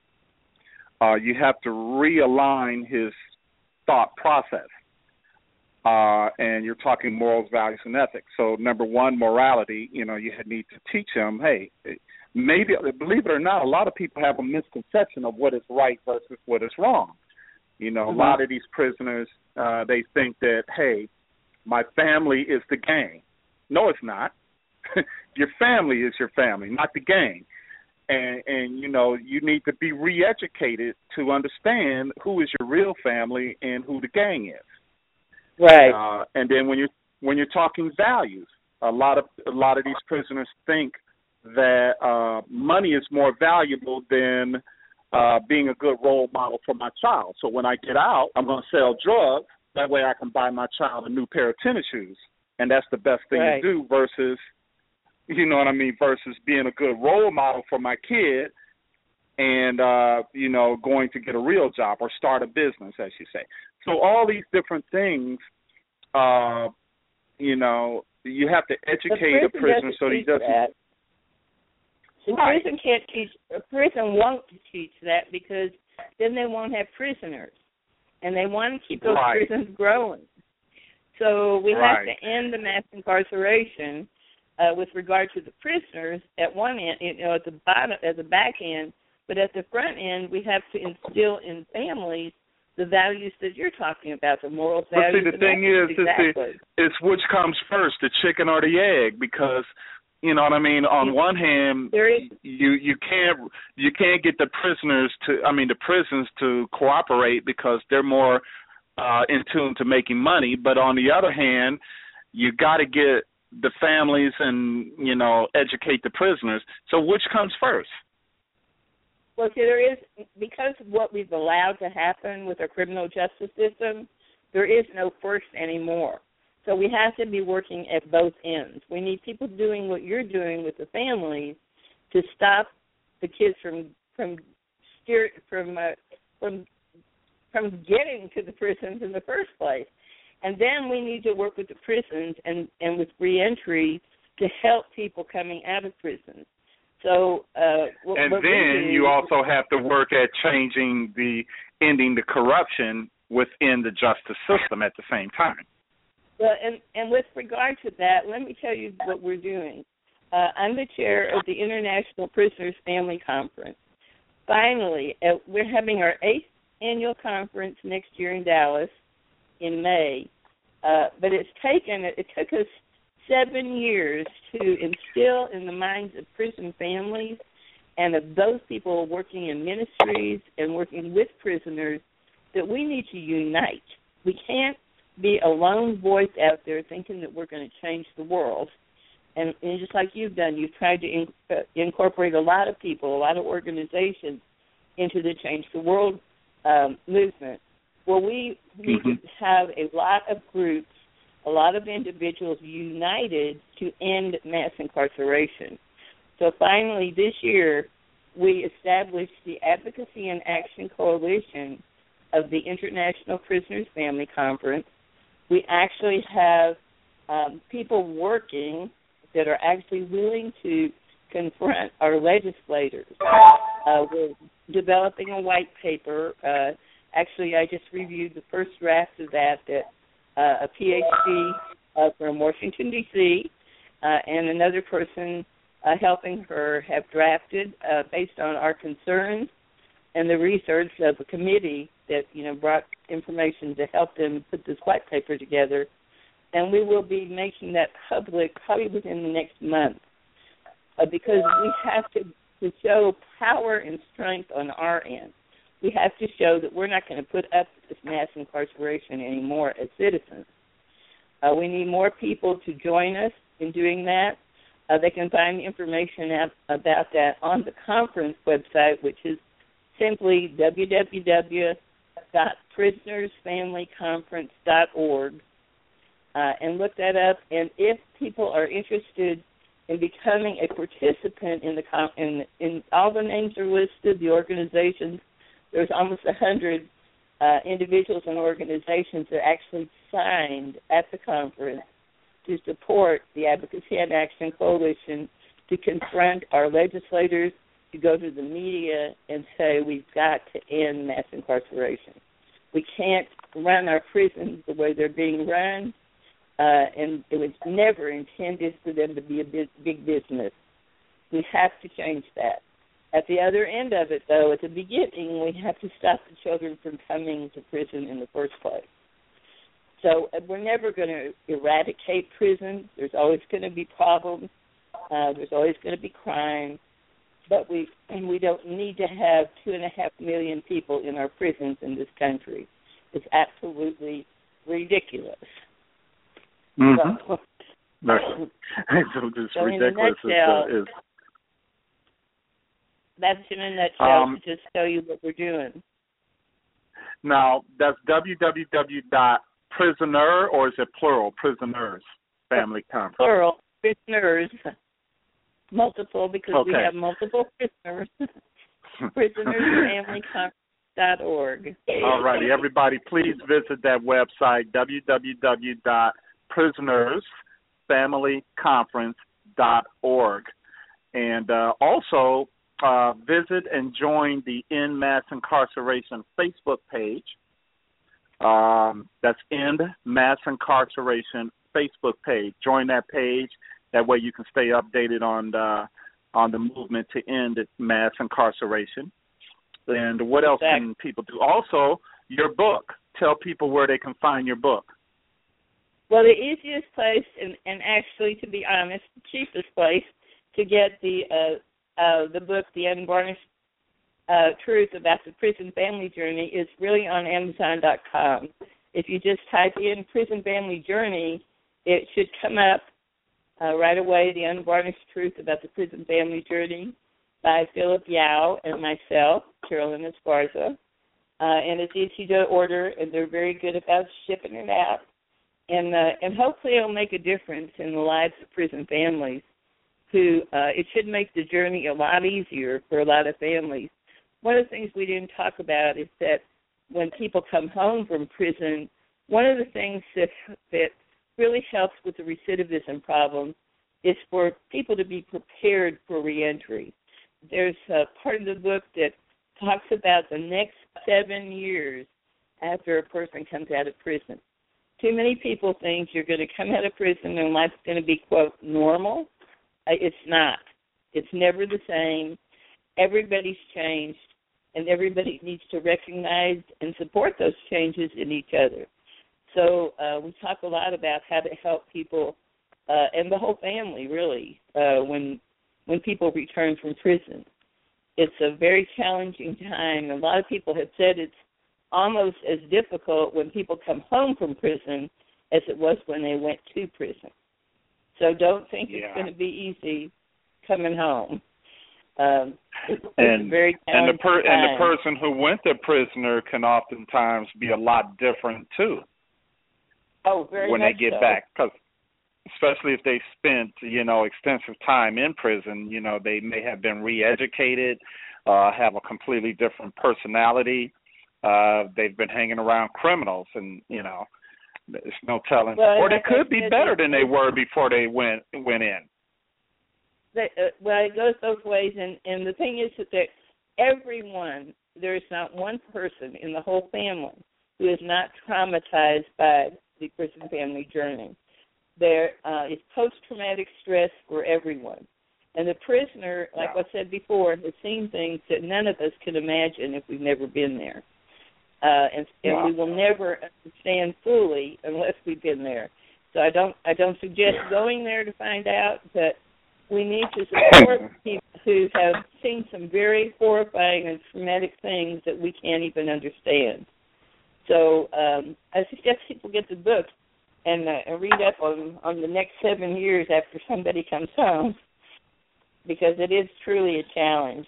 Uh, you have to realign his thought process, uh, and you're talking morals, values, and ethics. So, number one, morality. You know, you need to teach him, hey, maybe, believe it or not, a lot of people have a misconception of what is right versus what is wrong. You know, mm-hmm. a lot of these prisoners, uh, they think that, hey, my family is the gang. No, it's not. Your family is your family, not the gang. And, and, you know, you need to be re-educated to understand who is your real family and who the gang is. Right. Uh, and then when you're when you're talking values, a lot of a lot of these prisoners think that uh, money is more valuable than uh, being a good role model for my child. So when I get out, I'm going to sell drugs. That way I can buy my child a new pair of tennis shoes, and that's the best thing right. to do versus. You know what I mean, versus being a good role model for my kid and, uh, you know, going to get a real job or start a business, as you say. So all these different things, uh, you know, you have to educate a prisoner so he doesn't. That. The right. prison can't teach, a prison won't teach that because then they won't have prisoners. And they want to keep those right. prisons growing. So we right. have to end the mass incarceration. Uh, with regard to the prisoners, at one end, you know, at the bottom, at the back end, but at the front end, we have to instill in families the values that you're talking about, the moral values. But see, the thing is, exactly. it's, the, it's which comes first, the chicken or the egg? Because you know what I mean. On one hand, you you can't you can't get the prisoners to, I mean, the prisons to cooperate because they're more uh, in tune to making money. But on the other hand, you got to get the families and, you know, educate the prisoners. So which comes first? Well, see, there is, because of what we've allowed to happen with our criminal justice system, there is no first anymore. So we have to be working at both ends. We need people doing what you're doing with the families to stop the kids from from steer, from uh, from from getting to the prisons in the first place. And then we need to work with the prisons and, and with reentry to help people coming out of prisons. So, uh, what, and what then do, you also have to work at changing the, ending the corruption within the justice system at the same time. Well, and, and with regard to that, let me tell you what we're doing. Uh, I'm the chair of the International Prisoners Family Conference. Finally, uh, we're having our eighth annual conference next year in Dallas in May, uh, but it's taken, it took us seven years to instill in the minds of prison families and of those people working in ministries and working with prisoners that we need to unite. We can't be a lone voice out there thinking that we're going to change the world. And, and just like you've done, you've tried to in, uh, incorporate a lot of people, a lot of organizations into the Change the World um, movement. Well, we need mm-hmm. to have a lot of groups, a lot of individuals united to end mass incarceration. So finally this year, we established the Advocacy and Action Coalition of the International Prisoners Family Conference. We actually have um, people working that are actually willing to confront our legislators. Uh, we're developing a white paper. Uh, actually, I just reviewed the first draft of that that uh, a P H D uh, from Washington, D C, uh, and another person uh, helping her have drafted uh, based on our concerns and the research of a committee that, you know, brought information to help them put this white paper together. And we will be making that public probably within the next month uh, because we have to, to show power and strength on our end. We have to show that we're not going to put up with this mass incarceration anymore as citizens. Uh, we need more people to join us in doing that. Uh, they can find the information out about that on the conference website, which is simply w w w dot prisoners family conference dot org. Uh, and look that up. And if people are interested and becoming a participant in the com- in, in all the names are listed, the organizations. There's almost a hundred uh, individuals and organizations that actually signed at the conference to support the Advocacy and Action Coalition, to confront our legislators, to go to the media and say we've got to end mass incarceration. We can't run our prisons the way they're being run, uh, and it was never intended for them to be a big, big business. We have to change that. At the other end of it, though, at the beginning, we have to stop the children from coming to prison in the first place. So uh, we're never going to eradicate prisons. There's always going to be problems. Uh, there's always going to be crime. But we and we don't need to have two and a half million people in our prisons in this country. It's absolutely ridiculous. Mm-hmm. So, so just so ridiculous in a nutshell, is, is that's in a nutshell um, to just tell you what we're doing. now that's w w w dot prisoner, or is it plural, prisoners family conference? Plural, prisoners, multiple, because okay. we have multiple prisoners. prisoners family conference dot org. All righty, everybody, please visit that website, w w w dot prisoners family conference dot org. And uh, also uh, visit and join the End Mass Incarceration Facebook page. Um, that's End Mass Incarceration Facebook page. Join that page. That way you can stay updated on the, on the movement to end mass incarceration. And what else exactly. can people do? Also, your book. Tell people where they can find your book. Well, the easiest place, and, and actually, to be honest, the cheapest place to get the uh, uh, the book, The Unvarnished uh, Truth About the Prison Family Journey, is really on Amazon dot com. If you just type in Prison Family Journey, it should come up uh, right away, The Unvarnished Truth About the Prison Family Journey by Philip Yao and myself, Carolyn Esparza. Uh, and it's easy to order, and they're very good about shipping it out. And uh, and hopefully it'll make a difference in the lives of prison families who, uh, it should make the journey a lot easier for a lot of families. One of the things we didn't talk about is that when people come home from prison, one of the things that, that really helps with the recidivism problem is for people to be prepared for reentry. There's a part of the book that talks about the next seven years after a person comes out of prison. Too many people think you're going to come out of prison and life's going to be, quote, normal. It's not. It's never the same. Everybody's changed, and everybody needs to recognize and support those changes in each other. So uh, we talk a lot about how to help people uh, and the whole family, really, uh, when when people return from prison. It's a very challenging time. A lot of people have said it's almost as difficult when people come home from prison as it was when they went to prison. So don't think yeah. it's going to be easy coming home. Um, it's, and, it's very and the per- time. and the person who went to prisoner can oftentimes be a lot different too. Oh, very when much they get so. back, because especially if they spent you know extensive time in prison, you know they may have been re-educated, uh, have a completely different personality. Uh, they've been hanging around criminals, and you know, there's no telling. Well, or they like could I be said, better than they were before they went went in. They, uh, well, it goes both ways, and, and the thing is that everyone, there is not one person in the whole family who is not traumatized by the prison family journey. There uh, is post-traumatic stress for everyone. And the prisoner, like yeah. I said before, has seen things that none of us can imagine if we've never been there. Uh, and and wow. we will never understand fully unless we've been there. So I don't I don't suggest going there to find out, but we need to support people who have seen some very horrifying and traumatic things that we can't even understand. So um, I suggest people get the book and, uh, and read up on, on the next seven years after somebody comes home, because it is truly a challenge.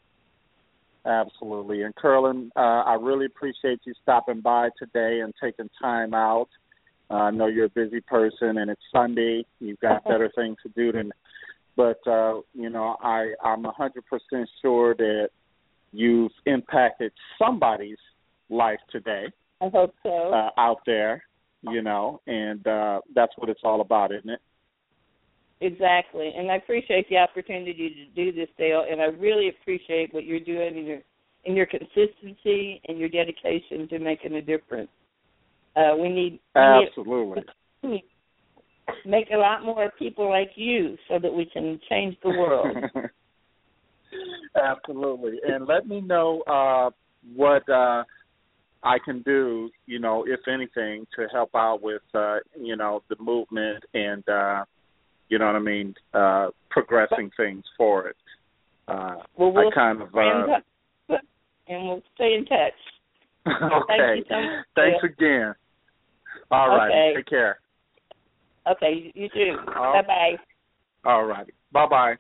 Absolutely. And, Carolyn, uh, I really appreciate you stopping by today and taking time out. Uh, I know you're a busy person, and it's Sunday. You've got better things to do than but uh, you know, I I'm a hundred percent sure that you've impacted somebody's life today. I hope so. Uh, out there, you know, and uh, that's what it's all about, isn't it? Exactly, and I appreciate the opportunity to do this, Dale, and I really appreciate what you're doing in your in your consistency and your dedication to making a difference. Uh, we need absolutely we need, make a lot more people like you so that we can change the world. Absolutely, and let me know uh, what uh, I can do, you know, if anything, to help out with, uh, you know, the movement and. Uh, You know what I mean? Uh, progressing things forward. Uh, well, we'll I kind of. Uh, and we'll stay in touch. Okay. Thank you so much. Thanks again. All right. Okay. Take care. Okay. You too. Oh. Bye bye. All righty. Bye bye.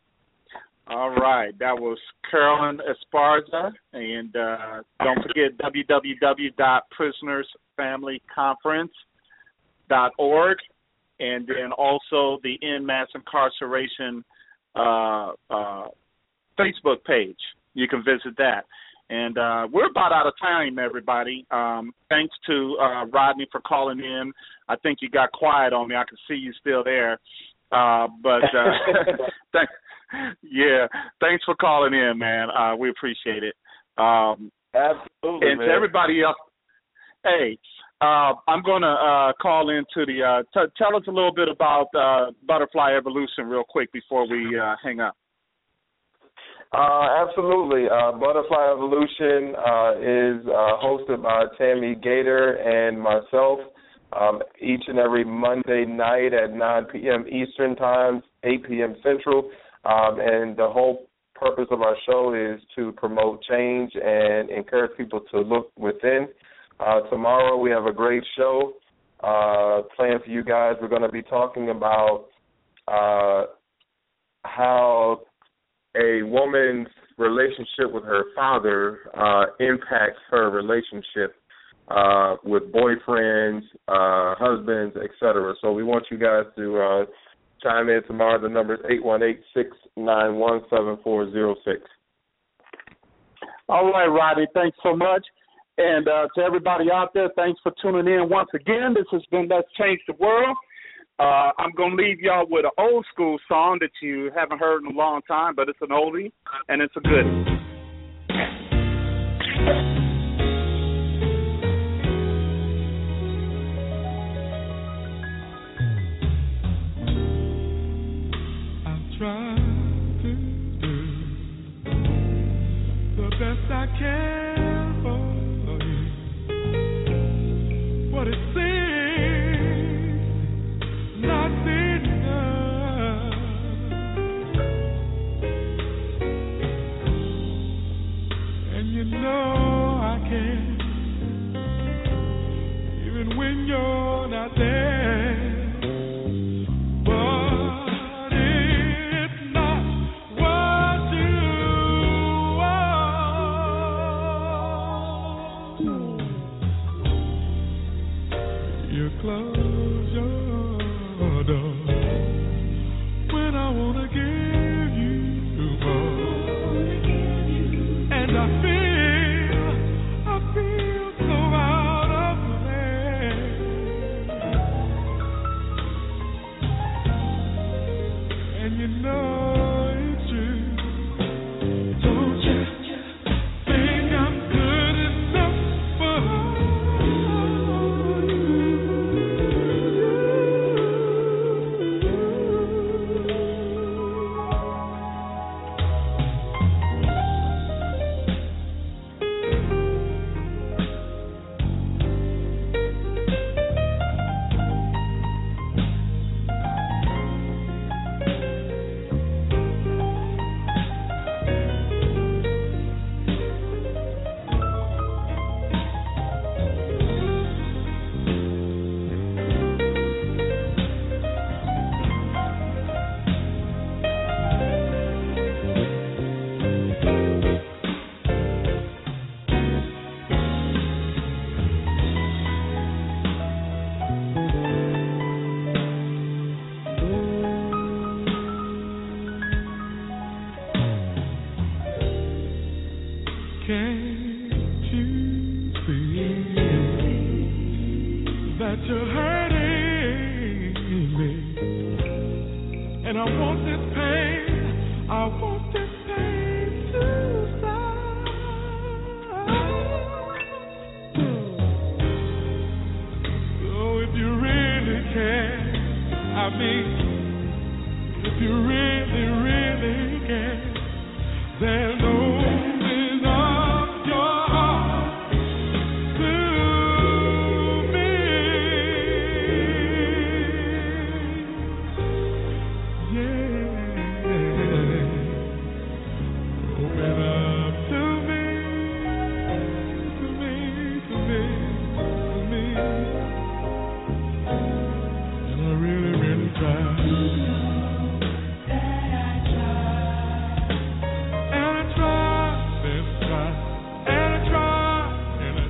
All right. That was Carolyn Esparza, and uh, don't forget w w w dot prisoners family conference dot org. And then also the End Mass Incarceration uh, uh, Facebook page. You can visit that. And uh, we're about out of time, everybody. Um, thanks to uh, Rodney for calling in. I think you got quiet on me. I can see you still there. Uh, but, uh, th- yeah, thanks for calling in, man. Uh, we appreciate it. Um, Absolutely, And man. to everybody else, hey, Uh, I'm going to uh, call into the uh, – t- tell us a little bit about uh, Butterfly Evolution real quick before we uh, hang up. Uh, absolutely. Uh, Butterfly Evolution uh, is uh, hosted by Tammy Gator and myself um, each and every Monday night at nine p.m. Eastern Time, eight p.m. Central. Um, and the whole purpose of our show is to promote change and encourage people to look within. Uh, tomorrow we have a great show uh, planned for you guys. We're going to be talking about uh, how a woman's relationship with her father uh, impacts her relationship uh, with boyfriends, uh, husbands, et cetera. So we want you guys to uh, chime in tomorrow. The number is eight one eight, six nine one, seven four zero six. All right, Rodney, thanks so much. And uh, to everybody out there, thanks for tuning in once again. This has been Let's Change the World. Uh, I'm going to leave y'all with an old school song that you haven't heard in a long time, but it's an oldie, and it's a goodie. I'll try to do the best I can. What it seems not enough, and you know I can, even when you're not there. But it's not what you want. You close your door when I wanna give you more, and I feel, I feel so out of place, and you know it's true. Don't you think I'm good enough for you?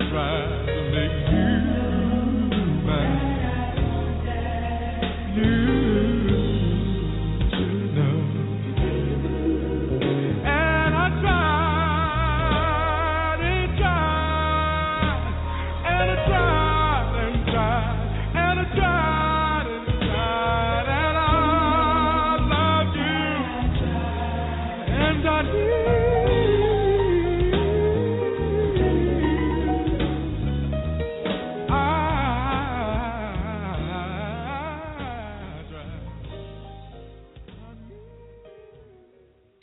try to make you